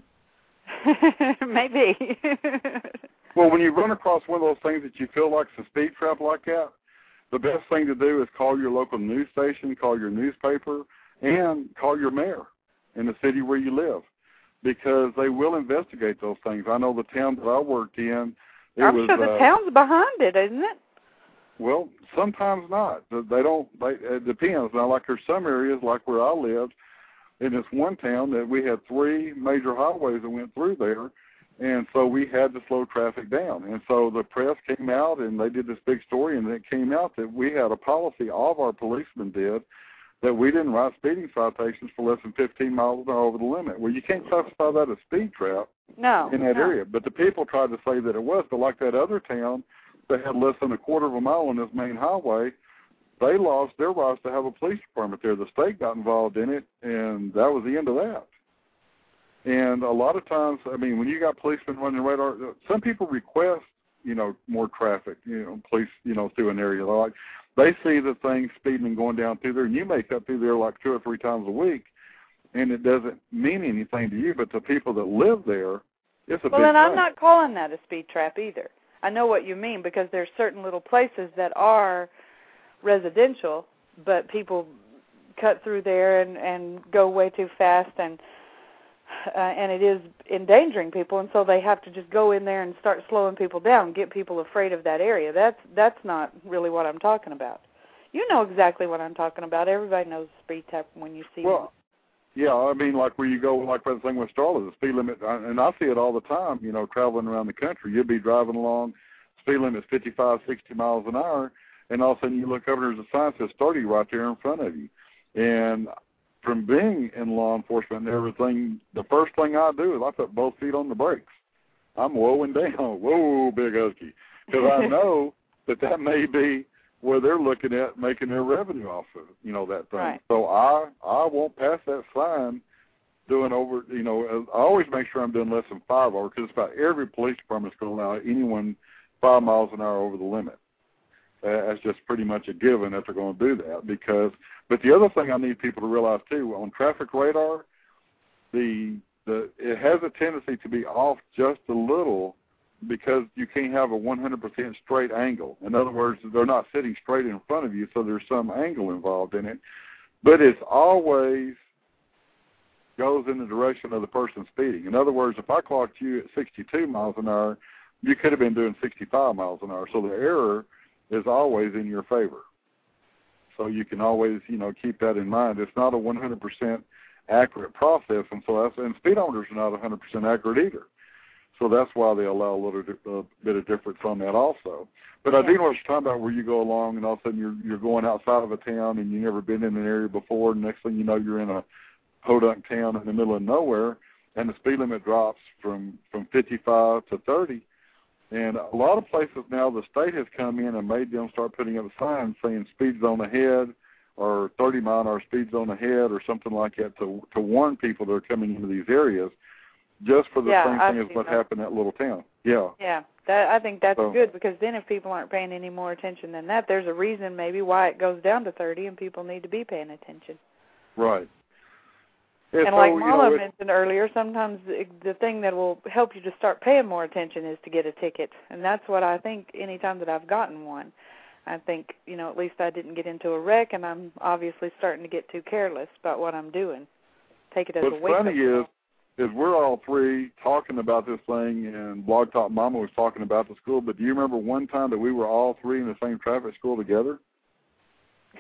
Maybe.
Well, when you run across one of those things that you feel like it's a speed trap like that, the best thing to do is call your local news station, call your newspaper, and call your mayor in the city where you live, because they will investigate those things. I know the town that I worked in, it
I'm
was,
sure the
uh,
town's behind it, isn't it?
Well, sometimes not. They don't. They, it depends. Now, like there's some areas, like where I lived, in this one town, that we had three major highways that went through there, and so we had to slow traffic down. And so the press came out, and they did this big story, and it came out that we had a policy, all of our policemen did, that we didn't write speeding citations for less than fifteen miles an hour over the limit. Well, you can't classify that as speed trap
no,
in that
no.
area. But the people tried to say that it was. But like that other town that had less than a quarter of a mile on this main highway, they lost their rights to have a police department there. The state got involved in it, and that was the end of that. And a lot of times, I mean, when you got policemen running radar, some people request, you know, more traffic, you know, police, you know, through an area. Like, they see the thing speeding and going down through there, and you may cut through there like two or three times a week, and it doesn't mean anything to you, but to people that live there, it's a
well,
big
then I'm
thing.
not calling that a speed trap either. I know what you mean, because there's certain little places that are residential, but people cut through there and, and go way too fast, and uh, and it is endangering people, and so they have to just go in there and start slowing people down, get people afraid of that area. That's that's not really what I'm talking about. You know exactly what I'm talking about. Everybody knows speed trap when you see
well,
one.
Yeah, I mean, like where you go, like that thing with Starla, the speed limit, and I see it all the time, you know, traveling around the country. You'll be driving along, speed limit is fifty-five, sixty miles an hour, and all of a sudden you look over, there's a sign that says thirty right there in front of you. And from being in law enforcement and everything, the first thing I do is I put both feet on the brakes. I'm whoa-ing down, whoa, big husky, because I know that that may be where they're looking at making their revenue off of, you know, that thing.
Right.
So I I won't pass that sign doing over, you know, I always make sure I'm doing less than five over, because about every police department is going to allow anyone five miles an hour over the limit. Uh, that's just pretty much a given that they're going to do that. Because, but the other thing I need people to realize too, on traffic radar, the the it has a tendency to be off just a little, because you can't have a one hundred percent straight angle. In other words, they're not sitting straight in front of you, so there's some angle involved in it. But it's always goes in the direction of the person speeding. In other words, if I clocked you at sixty-two miles an hour, you could have been doing sixty-five miles an hour. So the error is always in your favor. So you can always, you know, keep that in mind. It's not a one hundred percent accurate process, and so that's, and speedometers are not one hundred percent accurate either. So that's why they allow a little a bit of difference on that also. But I do know what you're talking about, where you go along and all of a sudden you're you're going outside of a town and you've never been in an area before, and next thing you know you're in a podunk town in the middle of nowhere, and the speed limit drops from, from fifty-five to thirty. And a lot of places now, the state has come in and made them start putting up signs saying speed zone ahead, or thirty mile an hour speed zone ahead, or something like that, to to warn people that are coming into these areas, just for the
yeah,
same
I've
thing as what
that.
happened in that little town. Yeah.
Yeah, that, I think that's
so,
good, because then if people aren't paying any more attention than that, there's a reason maybe why it goes down to thirty, and people need to be paying attention.
Right.
And,
and
like
so,
Marla
you know, it,
mentioned earlier, sometimes the, the thing that will help you to start paying more attention is to get a ticket. And that's what I think any time that I've gotten one. I think, you know, at least I didn't get into a wreck, and I'm obviously starting to get too careless about what I'm doing. Take it as
what's
a wake-up
funny
call.
is, is we're all three talking about this thing, and Blog Talk Mama was talking about the school, but do you remember one time that we were all three in the same traffic school together?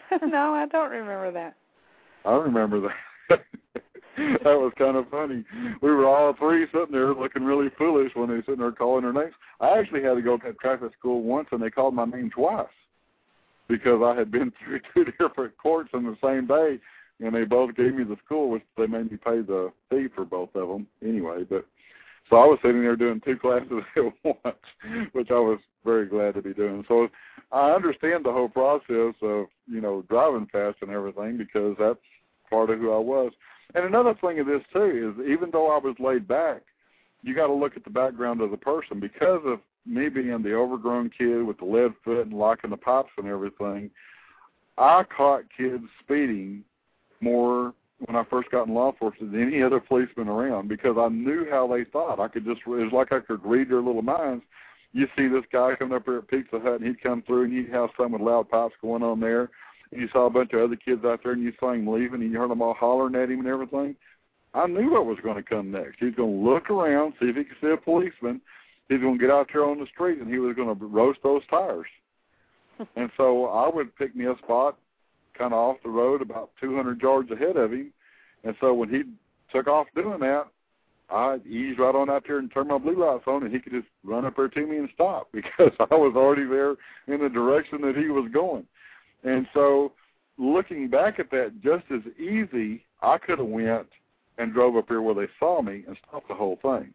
No, I don't remember that.
I remember that. That was kind of funny. We were all three sitting there looking really foolish when they were sitting there calling their names. I actually had to go to traffic school once, and they called my name twice because I had been through two different courts on the same day, and they both gave me the school, which they made me pay the fee for both of them anyway. But so I was sitting there doing two classes at once, which I was very glad to be doing. So I understand the whole process of, you know, driving fast and everything because that's part of who I was. And another thing of this, too, is even though I was laid back, you got to look at the background of the person. Because of me being the overgrown kid with the lead foot and locking the pipes and everything, I caught kids speeding more when I first got in law enforcement than any other policeman around because I knew how they thought. I could just, it was like I could read their little minds. You see this guy coming up here at Pizza Hut, and he'd come through, and he'd have some with loud pipes going on there. And you saw a bunch of other kids out there, and you saw him leaving, and you heard them all hollering at him and everything. I knew what was going to come next. He was going to look around, see if he could see a policeman. He was going to get out there on the street, and he was going to roast those tires. And so I would pick me a spot kind of off the road about two hundred yards ahead of him. And so when he took off doing that, I eased right on out there and turned my blue lights on, and he could just run up there to me and stop because I was already there in the direction that he was going. And so looking back at that, just as easy, I could have went and drove up here where they saw me and stopped the whole thing.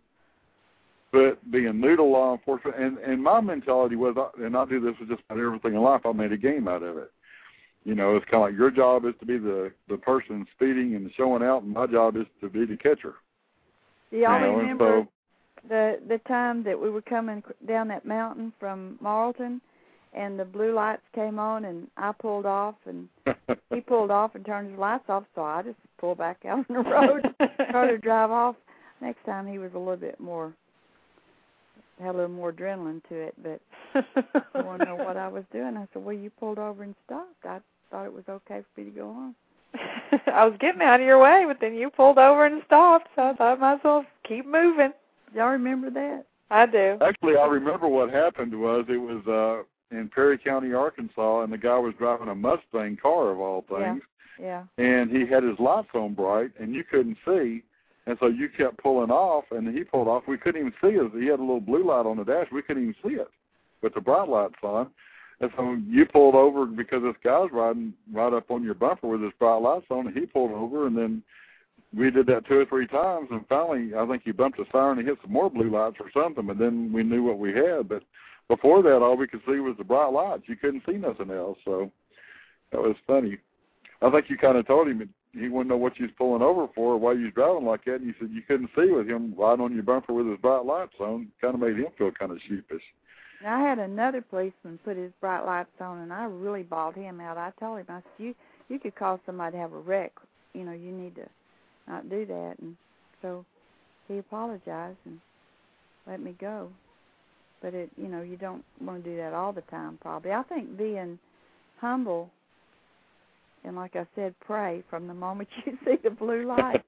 But being new to law enforcement, and, and my mentality was, and I do this with just about everything in life, I made a game out of it. You know, it's kind of like your job is to be the, the person speeding and showing out, and my job is to be the catcher.
Do y'all
you know,
remember
so,
the the time that we were coming down that mountain from Marlton, and the blue lights came on, and I pulled off, and he pulled off and turned his lights off, so I just pulled back out on the road, started to drive off. Next time he was a little bit more, had a little more adrenaline to it, but I wanted to know what I was doing. I said, well, you pulled over and stopped. I thought it was okay for me to go on.
I was getting out of your way, but then you pulled over and stopped, so I thought I might as well keep moving.
Y'all remember that?
I do.
Actually, I remember what happened was it was uh, in Perry County, Arkansas, and the guy was driving a Mustang car of all things.
Yeah. yeah.
And he had his lights on bright, and you couldn't see. And so you kept pulling off, and he pulled off. We couldn't even see it. He had a little blue light on the dash. We couldn't even see it with the bright lights on. And so you pulled over because this guy's riding right up on your bumper with his bright lights on, and he pulled over, and then we did that two or three times, and finally I think he bumped a siren and hit some more blue lights or something, but then we knew what we had. But before that, all we could see was the bright lights. You couldn't see nothing else, so that was funny. I think you kind of told him he wouldn't know what you was pulling over for or why you was driving like that, and you said you couldn't see with him riding on your bumper with his bright lights on. Kind of made him feel kind of sheepish.
Now, I had another policeman put his bright lights on, and I really bawled him out. I told him, I said, you, you could cause somebody to have a wreck. You know, you need to not do that. And so he apologized and let me go. But, it, you know, you don't want to do that all the time probably. I think being humble and, like I said, pray from the moment you see the blue light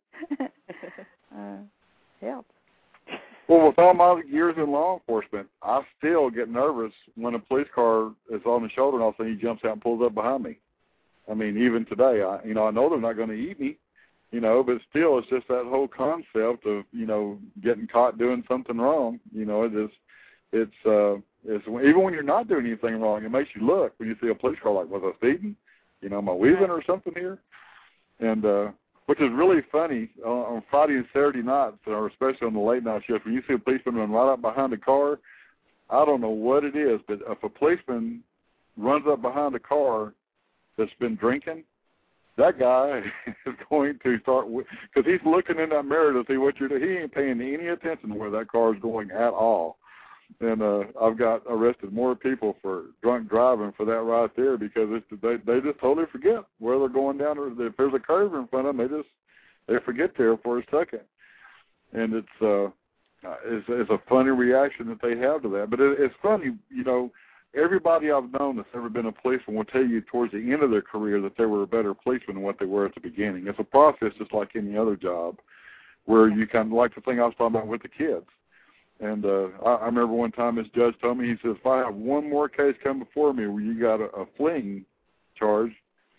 uh, helps.
Well, with all my years in law enforcement, I still get nervous when a police car is on the shoulder and all of a sudden he jumps out and pulls up behind me. I mean, even today, I, you know, I know they're not going to eat me, you know, but still it's just that whole concept of, you know, getting caught doing something wrong. You know, it is, it's, uh, it's, even when you're not doing anything wrong, it makes you look when you see a police car like, was I speeding? You know, am I weaving or something here? And, uh, which is really funny uh, on Friday and Saturday nights, or especially on the late night shift, when you see a policeman run right up behind a car, I don't know what it is, but if a policeman runs up behind a car that's been drinking, that guy is going to start, because he's looking in that mirror to see what you're doing. He ain't paying any attention to where that car is going at all. And uh, I've got arrested more people for drunk driving for that right there because it's, they they just totally forget where they're going down. Or if there's a curve in front of them, they just they forget there for a second. And it's uh it's, it's a funny reaction that they have to that. But it, it's funny, you know. Everybody I've known that's ever been a policeman will tell you towards the end of their career that they were a better policeman than what they were at the beginning. It's a process just like any other job, where you kind of like the thing I was talking about with the kids. And uh, I, I remember one time this judge told me, he says, if I have one more case come before me where you got a, a fleeing charge,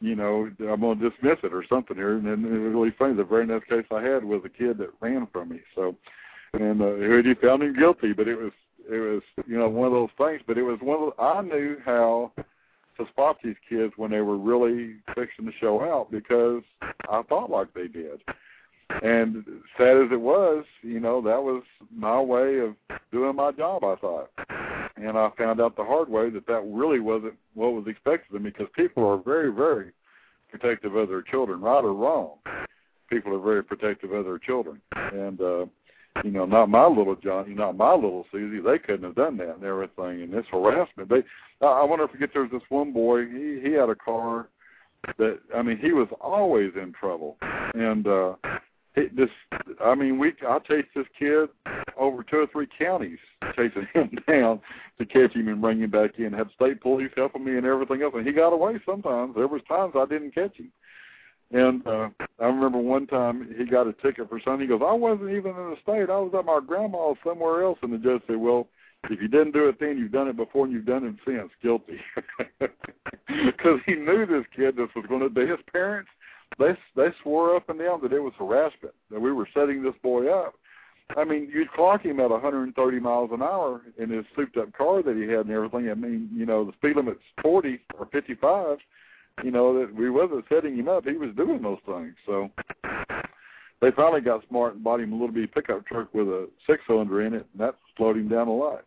you know, I'm going to dismiss it or something here. And then it was really funny. The very next case I had was a kid that ran from me. So, and uh, he found him guilty, but it was, it was, you know, one of those things. But it was one of the, I knew how to spot these kids when they were really fixing to show out because I thought like they did. And sad as it was, you know, that was my way of doing my job, I thought. And I found out the hard way that that really wasn't what was expected of me because people are very, very protective of their children, right or wrong. People are very protective of their children. And, uh, you know, not my little Johnny, not my little Susie, they couldn't have done that and everything. And this harassment, they, I wonder if you get there was this one boy, he, he had a car that, I mean, he was always in trouble. And, uh, It just, I mean, we I chased this kid over two or three counties, chasing him down to catch him and bring him back in. Had state police helping me and everything else, and he got away sometimes. There was times I didn't catch him. And uh, I remember one time he got a ticket for something. He goes, I wasn't even in the state. I was at my grandma's somewhere else. And the judge said, well, if you didn't do it then, you've done it before and you've done it since. Guilty. Because he knew this kid, this was going to be his parents. They they swore up and down that it was harassment, that we were setting this boy up. I mean, you'd clock him at one hundred thirty miles an hour in his souped-up car that he had and everything. I mean, you know, the speed limit's forty or fifty-five. You know, that we wasn't setting him up. He was doing those things. So they finally got smart and bought him a little bitty pickup truck with a six-cylinder in it, and that slowed him down a lot.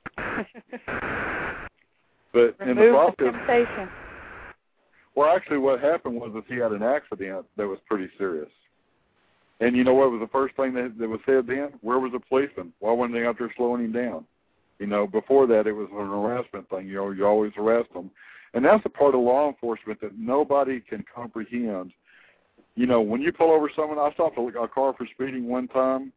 But in the process...
temptation.
Well, actually, what happened was that he had an accident that was pretty serious. And you know what was the first thing that, that was said then? Where was the policeman? Why weren't they out there slowing him down? You know, before that, it was an harassment thing. You know, you always harass them. And that's a part of law enforcement that nobody can comprehend. You know, when you pull over someone, I stopped a, a car for speeding one time,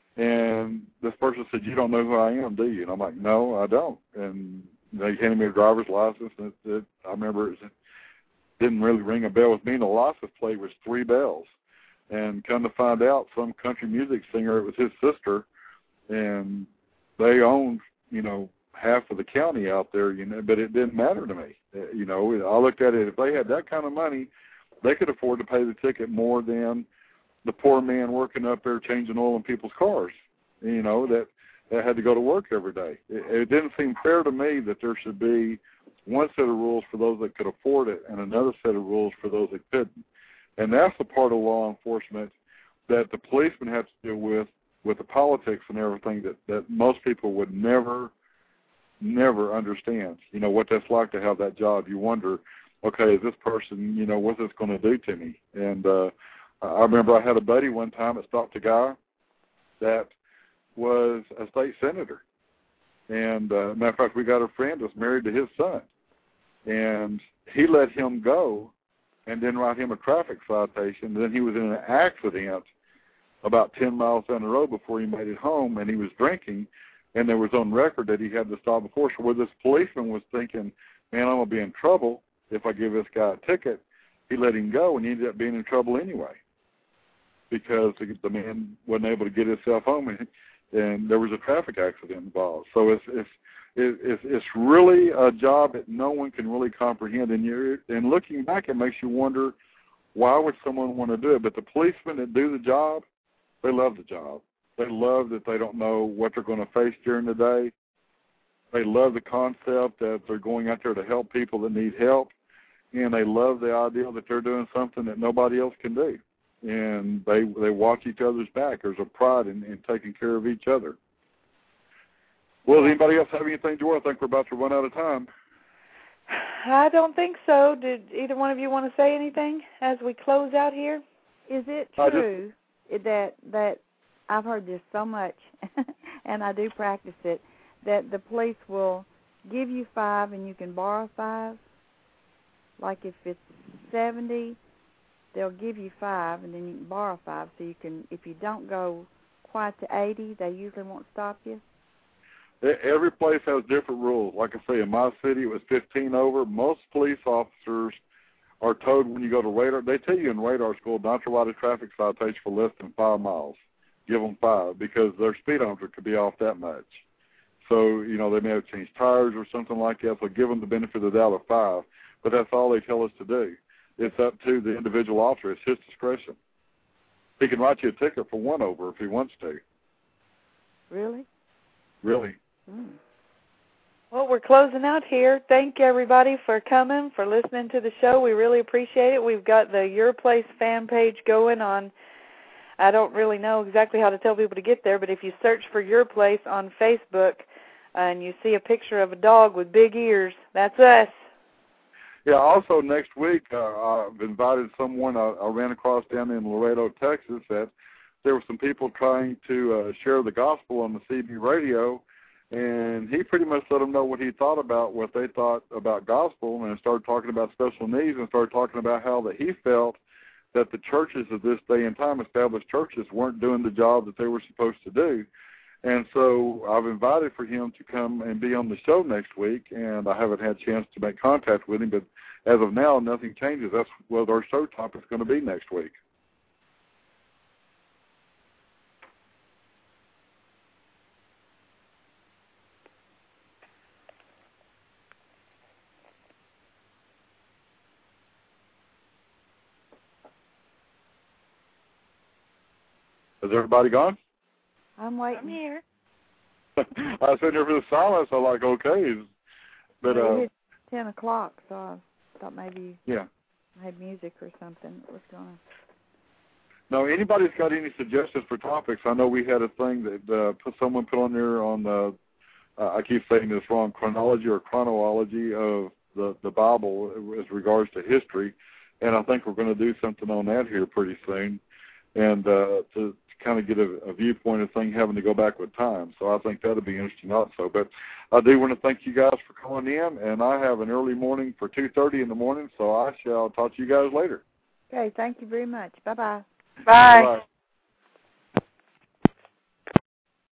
and this person said, you don't know who I am, do you? And I'm like, no, I don't. And they handed me a driver's license, and it, it, I remember it was, didn't really ring a bell with me, and the license plate was three bells. And come to find out, some country music singer, it was his sister, and they owned, you know, half of the county out there, you know, but it didn't matter to me. You know, I looked at it, if they had that kind of money, they could afford to pay the ticket more than the poor man working up there changing oil in people's cars, you know, that, that had to go to work every day. It, it didn't seem fair to me that there should be one set of rules for those that could afford it and another set of rules for those that couldn't. And that's the part of law enforcement that the policemen have to deal with, with the politics and everything that, that most people would never, never understand. You know, what that's like to have that job. You wonder, okay, is this person, you know, what's this going to do to me? And uh, I remember I had a buddy one time that stopped a guy that was a state senator. And, uh, matter of fact, we got a friend that's married to his son. And he let him go and didn't write him a traffic citation. Then he was in an accident about ten miles down the road before he made it home, and he was drinking, and there was on record that he had to stop before. So where this policeman was thinking, man, I'm going to be in trouble if I give this guy a ticket, he let him go, and he ended up being in trouble anyway because the man wasn't able to get himself home, and, and there was a traffic accident involved. So it's it's It's, it's really a job that no one can really comprehend. And, you're, and looking back, it makes you wonder, why would someone want to do it? But the policemen that do the job, they love the job. They love that they don't know what they're going to face during the day. They love the concept that they're going out there to help people that need help. And they love the idea that they're doing something that nobody else can do. And they they watch each other's back. There's a pride in, in taking care of each other. Well, does anybody else have anything, Joy? I think we're about to run out of time.
I don't think so. Did either one of you want to say anything as we close out here?
Is it true just, that that I've heard this so much, and I do practice it, that the police will give you five and you can borrow five? Like if it's seventy, they'll give you five and then you can borrow five. So you can, if you don't go quite to eighty, they usually won't stop you.
Every place has different rules. Like I say, in my city, it was fifteen over. Most police officers are told when you go to radar, they tell you in radar school not to write a traffic citation for less than five miles. Give them five because their speedometer could be off that much. So, you know, they may have changed tires or something like that, so give them the benefit of the doubt of five. But that's all they tell us to do. it's up to the individual officer. It's his discretion. He can write you a ticket for one over if he wants to.
Really?
Really.
Mm.
Well, we're closing out here. Thank everybody for coming, for listening to the show. We really appreciate it. We've got the Your Place fan page going on. I don't really know exactly how to tell people to get there, but if you search for Your Place on Facebook and you see a picture of a dog with big ears, that's us.
Yeah, also next week, uh, I've invited someone I, I ran across down in Laredo, Texas, that there were some people trying to uh, share the gospel on the C B radio, and he pretty much let them know what he thought about what they thought about gospel, and started talking about special needs and started talking about how that he felt that the churches of this day and time, established churches, weren't doing the job that they were supposed to do. And so I've invited for him to come and be on the show next week, and I haven't had a chance to make contact with him, but as of now, nothing changes. That's what our show topic is going to be next week. Is everybody gone?
I'm waiting.
I'm here.
I was sitting here for the silence. I'm like, okay. But,
well,
uh,
it's ten o'clock, so I thought maybe
yeah.
I had music or something that was going to...
No, anybody's got any suggestions for topics? I know we had a thing that uh, put someone put on there on the, uh, I keep saying this wrong, chronology or chronology of the, the Bible as regards to history, and I think we're going to do something on that here pretty soon, and uh, to, to kind of get a, a viewpoint of thing having to go back with time. So I think that'll be interesting also. But I do want to thank you guys for calling in, and I have an early morning for two thirty in the morning, so I shall talk to you guys later.
Okay, thank you very much. Bye-bye.
Bye.
Bye-bye.